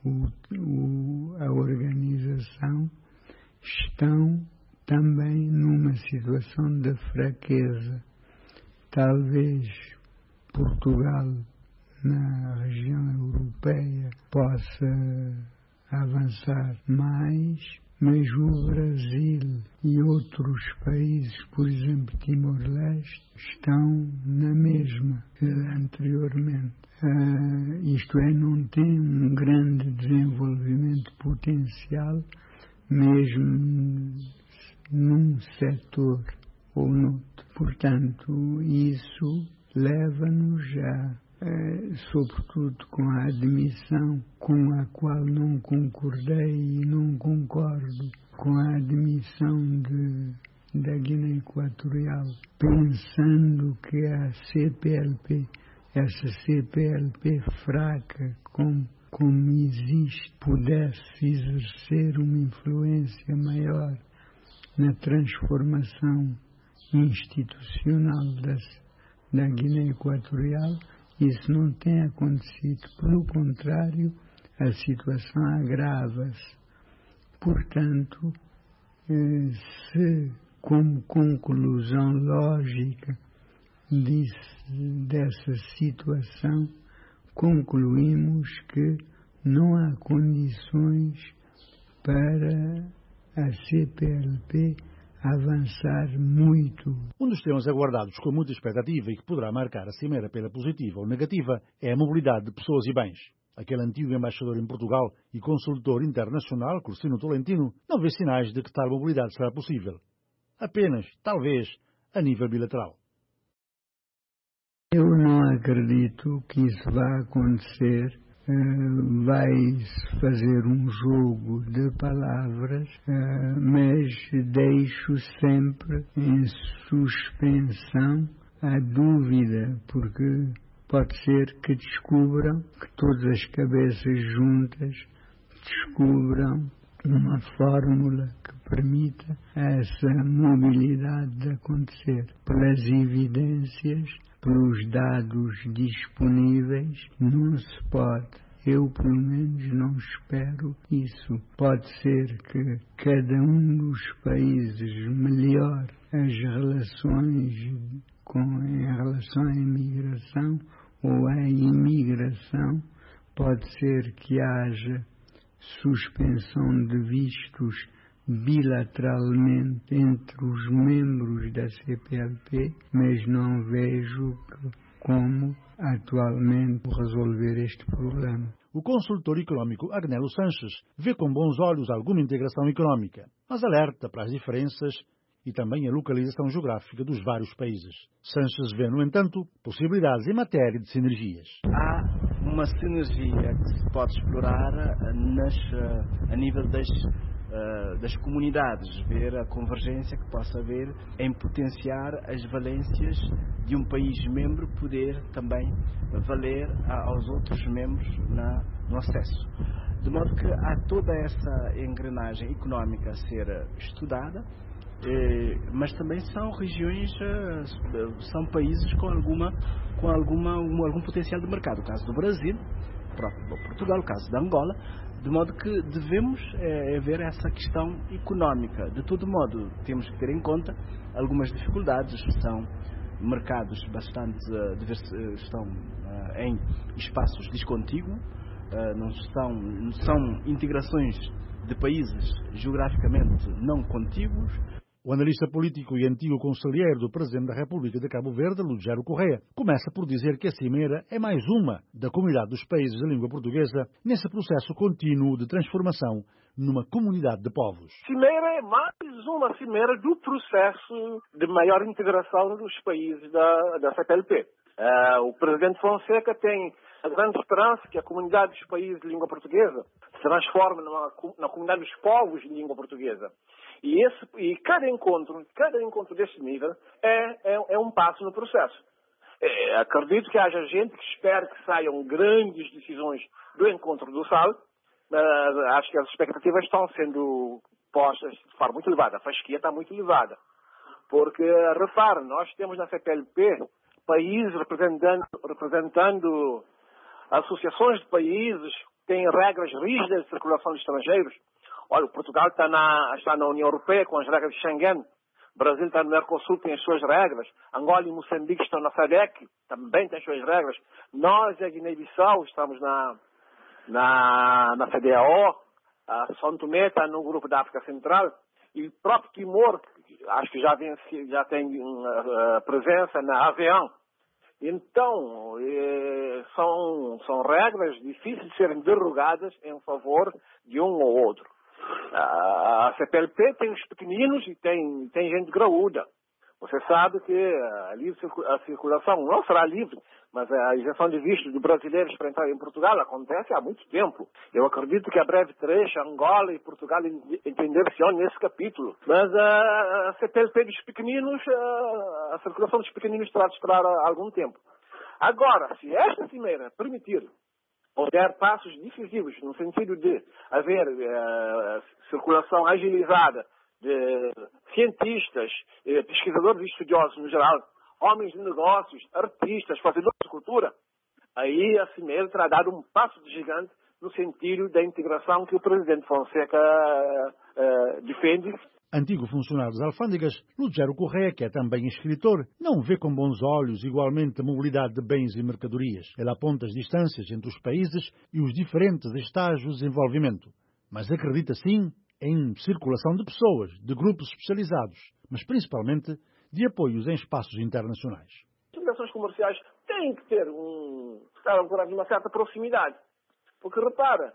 Speaker 18: a organização estão também numa situação de fraqueza. Talvez Portugal, na região europeia, possa avançar mais, mas o Brasil e outros países, por exemplo, Timor-Leste, estão na mesma que anteriormente. Isto é, não tem um grande desenvolvimento potencial, mesmo num setor ou noutro. Portanto, isso leva-nos sobretudo com a admissão com a qual não concordei e não concordo com a admissão da Guiné Equatorial, pensando que a CPLP, essa CPLP fraca como existe, pudesse exercer uma influência maior na transformação institucional da Guiné Equatorial. Isso não tem acontecido. Pelo contrário, a situação agrava-se. Portanto, se como conclusão lógica dessa situação, concluímos que não há condições para a CPLP avançar muito.
Speaker 9: Um dos temas aguardados com muita expectativa e que poderá marcar a cimeira pela positiva ou negativa é a mobilidade de pessoas e bens. Aquele antigo embaixador em Portugal e consultor internacional, Cursino Tolentino, não vê sinais de que tal mobilidade será possível. Apenas, talvez, a nível bilateral.
Speaker 18: Eu não acredito que isso vá acontecer. Vai-se fazer um jogo de palavras, mas deixo sempre em suspensão a dúvida, porque pode ser que descubram, que todas as cabeças juntas descubram uma fórmula que permita essa mobilidade de acontecer. Pelas evidências, pelos dados disponíveis, não se pode. Eu, pelo menos, não espero isso. Pode ser que cada um dos países melhore as relações em relação à imigração ou à imigração. Pode ser que haja suspensão de vistos bilateralmente entre os membros da CPLP, mas não vejo como atualmente resolver este problema.
Speaker 9: O consultor económico Agnello Sanches vê com bons olhos alguma integração económica, mas alerta para as diferenças e também a localização geográfica dos vários países. Sanches vê, no entanto, possibilidades em matéria de sinergias.
Speaker 19: Há uma sinergia que se pode explorar a nível das comunidades, ver a convergência que possa haver em potenciar as valências de um país membro poder também valer aos outros membros no acesso. De modo que há toda essa engrenagem económica a ser estudada mas também são regiões, são países com algum potencial de mercado. O caso do Brasil, o próprio Portugal, o caso da Angola, de modo que devemos ver essa questão económica. De todo modo, temos que ter em conta algumas dificuldades. São mercados bastante estão em espaços descontíguos, são integrações de países geograficamente não contíguos.
Speaker 9: O analista político e antigo conselheiro do Presidente da República de Cabo Verde, Lugero Correia, começa por dizer que a Cimeira é mais uma da comunidade dos países de língua portuguesa nesse processo contínuo de transformação numa comunidade de povos.
Speaker 1: Cimeira é mais uma cimeira do processo de maior integração dos países da CPLP. O Presidente Fonseca tem a grande esperança que a comunidade dos países de língua portuguesa se transforme na comunidade dos povos de língua portuguesa. E cada encontro desse nível é um passo no processo. Acredito que haja gente que espera que saiam grandes decisões do encontro do SAL, mas acho que as expectativas estão sendo postas de forma muito elevada. A fasquia está muito elevada. Porque, repare, nós temos na CPLP países representando associações de países que têm regras rígidas de circulação de estrangeiros. Olha, o Portugal está na União Europeia com as regras de Schengen. O Brasil está no Mercosul, tem as suas regras. Angola e Moçambique estão na SADC, também têm as suas regras. Nós, a Guiné-Bissau, estamos na CDAO. A São Tomé está no grupo da África Central. E o próprio Timor, acho que já tem presença na ASEAN. Então, são regras difíceis de serem derrogadas em favor de um ou outro. A CPLP tem os pequeninos e tem gente graúda. Você sabe que a circulação não será livre, mas a isenção de vistos de brasileiros para entrar em Portugal acontece há muito tempo. Eu acredito que a breve trecho, Angola e Portugal entender-se-ão nesse capítulo. Mas a CPLP dos pequeninos, a circulação dos pequeninos terá de esperar algum tempo. Agora, se esta cimeira permitir ou der passos decisivos no sentido de haver circulação agilizada de cientistas, pesquisadores e estudiosos no geral, homens de negócios, artistas, fazedores de cultura, aí a Cimeira terá dado um passo de gigante no sentido da integração que o Presidente Fonseca defende.
Speaker 9: Antigo funcionário das alfândegas, Lugero Correia, que é também escritor, não vê com bons olhos igualmente a mobilidade de bens e mercadorias. Ele aponta as distâncias entre os países e os diferentes estágios de desenvolvimento. Mas acredita sim em circulação de pessoas, de grupos especializados, mas principalmente de apoios em espaços internacionais.
Speaker 1: As relações comerciais têm que ter uma certa proximidade. Porque, repara,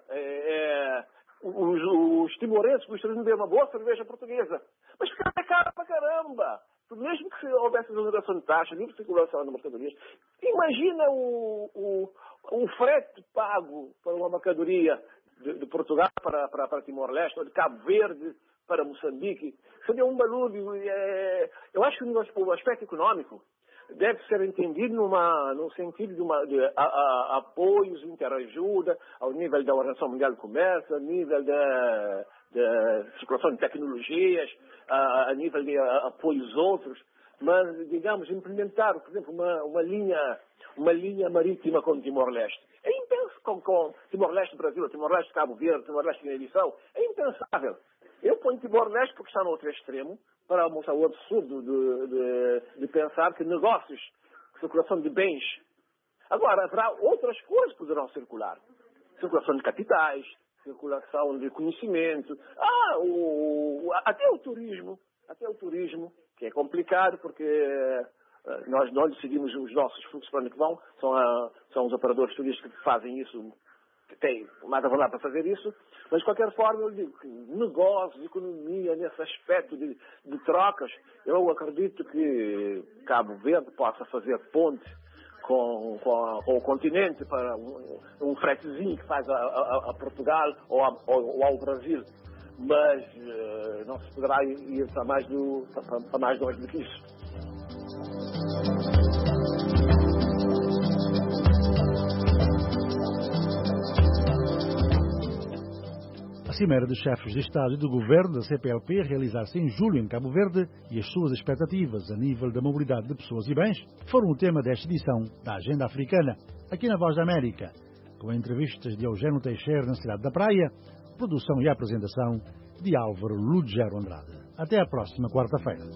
Speaker 1: os timorenses gostariam de beber uma boa cerveja portuguesa, mas fica caro pra caramba. Mesmo que houvesse exoneração de taxa, livre circulação de mercadorias, imagina o frete pago para uma mercadoria de Portugal para Timor-Leste, ou de Cabo Verde para Moçambique. Seria um barulho. Eu acho que o aspecto econômico deve ser entendido no sentido de apoios, interajuda, ao nível da Organização Mundial do Comércio, ao nível da circulação de tecnologias, a nível de apoios outros. Mas, digamos, implementar, por exemplo, uma linha marítima com Timor-Leste. É impensável com Timor-Leste Brasil, Timor-Leste Cabo Verde, Timor-Leste Guiné-Bissau. É impensável. Eu ponho Timor-Leste porque está no outro extremo, para mostrar o absurdo de pensar que negócios, circulação de bens. Agora, haverá outras coisas que poderão circular. Circulação de capitais, circulação de conhecimento, até o turismo, que é complicado porque nós não decidimos os nossos fluxos para onde vão, são os operadores turísticos que fazem isso, que têm mais a vontade para fazer isso, mas de qualquer forma eu digo que negócios, economia, nesse aspecto de trocas, eu acredito que Cabo Verde possa fazer ponte com o continente para um fretezinho que faz a Portugal ou ao Brasil, mas não se poderá ir para mais longe do que isso.
Speaker 9: A Cimeira de Chefes de Estado e de Governo da CPLP realizar-se em julho em Cabo Verde e as suas expectativas a nível da mobilidade de pessoas e bens foram o tema desta edição da Agenda Africana, aqui na Voz da América, com entrevistas de Eugênio Teixeira na cidade da Praia, produção e apresentação de Álvaro Lugero Andrade. Até a próxima quarta-feira.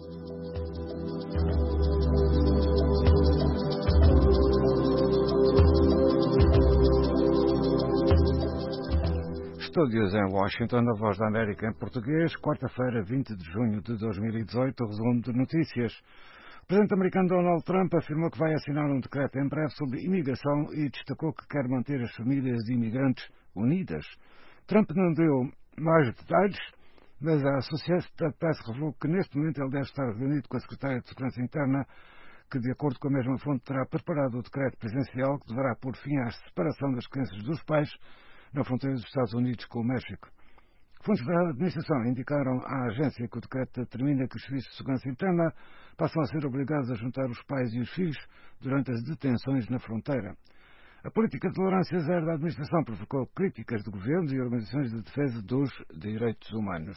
Speaker 4: Estúdios em Washington, na Voz da América em português, quarta-feira, 20 de junho de 2018, resumo de notícias. O presidente americano Donald Trump afirmou que vai assinar um decreto em breve sobre imigração e destacou que quer manter as famílias de imigrantes unidas. Trump não deu mais detalhes, mas a Associated Press revelou que neste momento ele deve estar reunido com a Secretária de Segurança Interna, que, de acordo com a mesma fonte, terá preparado o decreto presidencial que deverá pôr fim à separação das crianças dos pais na fronteira dos Estados Unidos com o México. Fontes da administração indicaram à agência que o decreto determina que os serviços de segurança interna passam a ser obrigados a juntar os pais e os filhos durante as detenções na fronteira. A política de tolerância zero da administração provocou críticas de governos e organizações de defesa dos direitos humanos.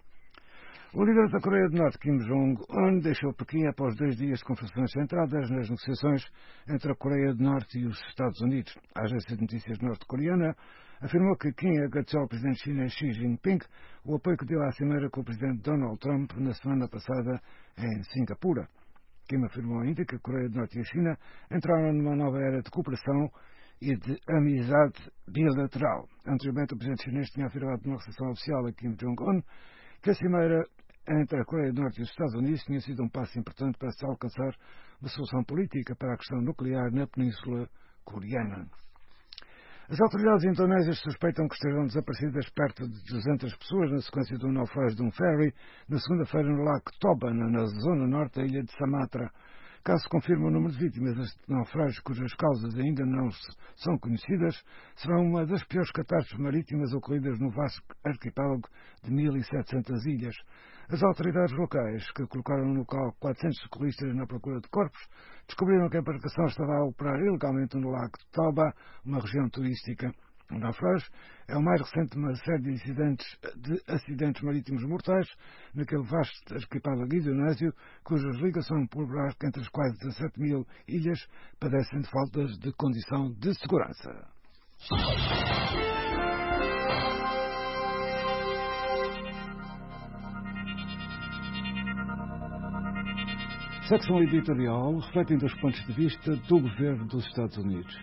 Speaker 4: O líder da Coreia do Norte, Kim Jong-un, deixou Pequim após 2 dias de conversações centradas nas negociações entre a Coreia do Norte e os Estados Unidos. A agência de notícias norte-coreana afirmou que Kim agradeceu ao presidente chinês Xi Jinping o apoio que deu à cimeira com o presidente Donald Trump na semana passada em Singapura. Kim afirmou ainda que a Coreia do Norte e a China entraram numa nova era de cooperação e de amizade bilateral. Anteriormente, o presidente chinês tinha afirmado numa recepção oficial a Kim Jong-un que a cimeira entre a Coreia do Norte e os Estados Unidos tinha sido um passo importante para se alcançar uma solução política para a questão nuclear na Península Coreana. As autoridades indonésias suspeitam que estejam desaparecidas perto de 200 pessoas na sequência do naufrágio de um ferry na segunda-feira no lago Toba, na zona norte da ilha de Sumatra. Caso se confirme o número de vítimas deste naufrágio, cujas causas ainda não são conhecidas, será uma das piores catástrofes marítimas ocorridas no vasto arquipélago de 1.700 ilhas. As autoridades locais, que colocaram no local 400 socorristas na procura de corpos, descobriram que a embarcação estava a operar ilegalmente no lago de Toba, uma região turística. O naufrágio é o mais recente de uma série de acidentes marítimos mortais naquele vasto arquipélago indonésio, cuja ligação polarizada entre as quase 17 mil ilhas padecem de faltas de condição de segurança. Secção editorial refletindo os pontos de vista do governo dos Estados Unidos.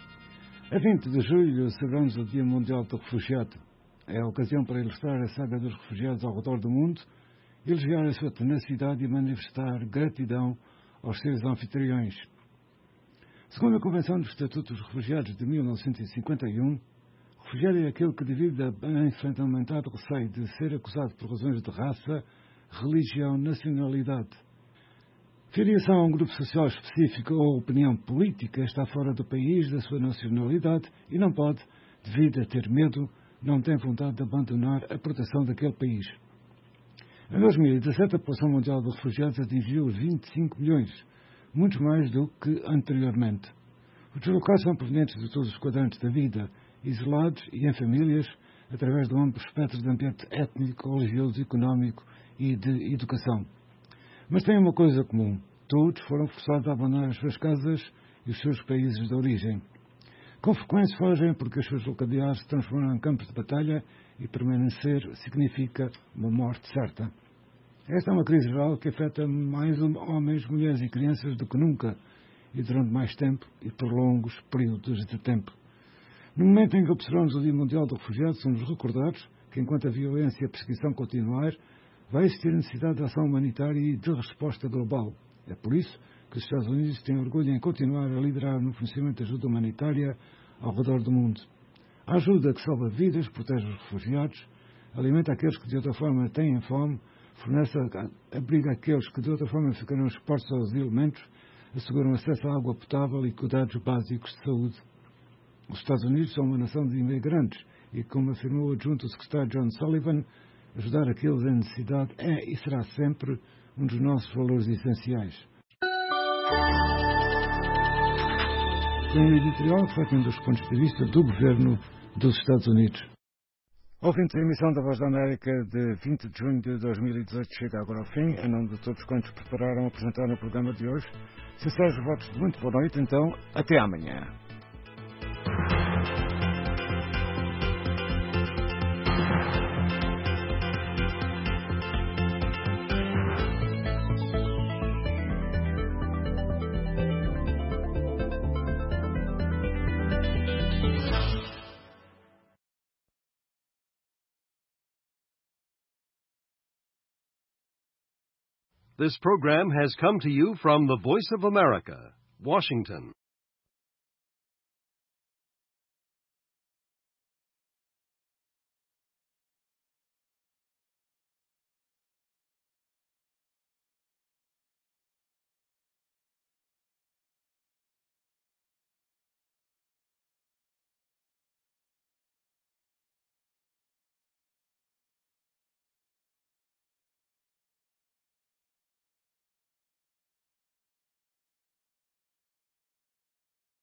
Speaker 4: A 20 de julho celebramos o Dia Mundial do Refugiado. É a ocasião para ilustrar a saga dos refugiados ao redor do mundo, elogiar a sua tenacidade e manifestar gratidão aos seus anfitriões. Segundo a Convenção dos Estatutos dos Refugiados de 1951, refugiado é aquele que, devido a enfrentamento receio de ser acusado por razões de raça, religião, nacionalidade, filiação a um grupo social específico ou opinião política, está fora do país, da sua nacionalidade e não pode, devido a ter medo, não tem vontade de abandonar a proteção daquele país. Em 2017, a população mundial de refugiados atingiu os 25 milhões, muito mais do que anteriormente. Os deslocados são provenientes de todos os quadrantes da vida, isolados e em famílias, através de um amplo espectro de ambiente étnico, religioso, económico e de educação. Mas têm uma coisa comum: todos foram forçados a abandonar as suas casas e os seus países de origem. Com frequência fogem porque as suas localidades se transformam em campos de batalha e permanecer significa uma morte certa. Esta é uma crise geral que afeta mais homens, mulheres e crianças do que nunca e durante mais tempo e por longos períodos de tempo. No momento em que observamos o Dia Mundial do Refugiado, somos recordados que enquanto a violência e a perseguição continuar, vai existir necessidade de ação humanitária e de resposta global. É por isso que os Estados Unidos têm orgulho em continuar a liderar no fornecimento de ajuda humanitária ao redor do mundo. A ajuda que salva vidas, protege os refugiados, alimenta aqueles que de outra forma têm fome, fornece abrigo àqueles que de outra forma ficarão expostos aos elementos, asseguram acesso à água potável e cuidados básicos de saúde. Os Estados Unidos são uma nação de imigrantes e, como afirmou o adjunto secretário John Sullivan, ajudar aqueles em necessidade é e será sempre um dos nossos valores essenciais. Tem um editorial refletindo os pontos de vista do governo dos Estados Unidos. Ouvintes, a emissão da Voz da América de 20 de junho de 2018 chega agora ao fim. Em nome de todos quantos prepararam apresentar o programa de hoje, sinceros votos de muito boa noite, então, até amanhã.
Speaker 11: This program has come to you from the Voice of America, Washington.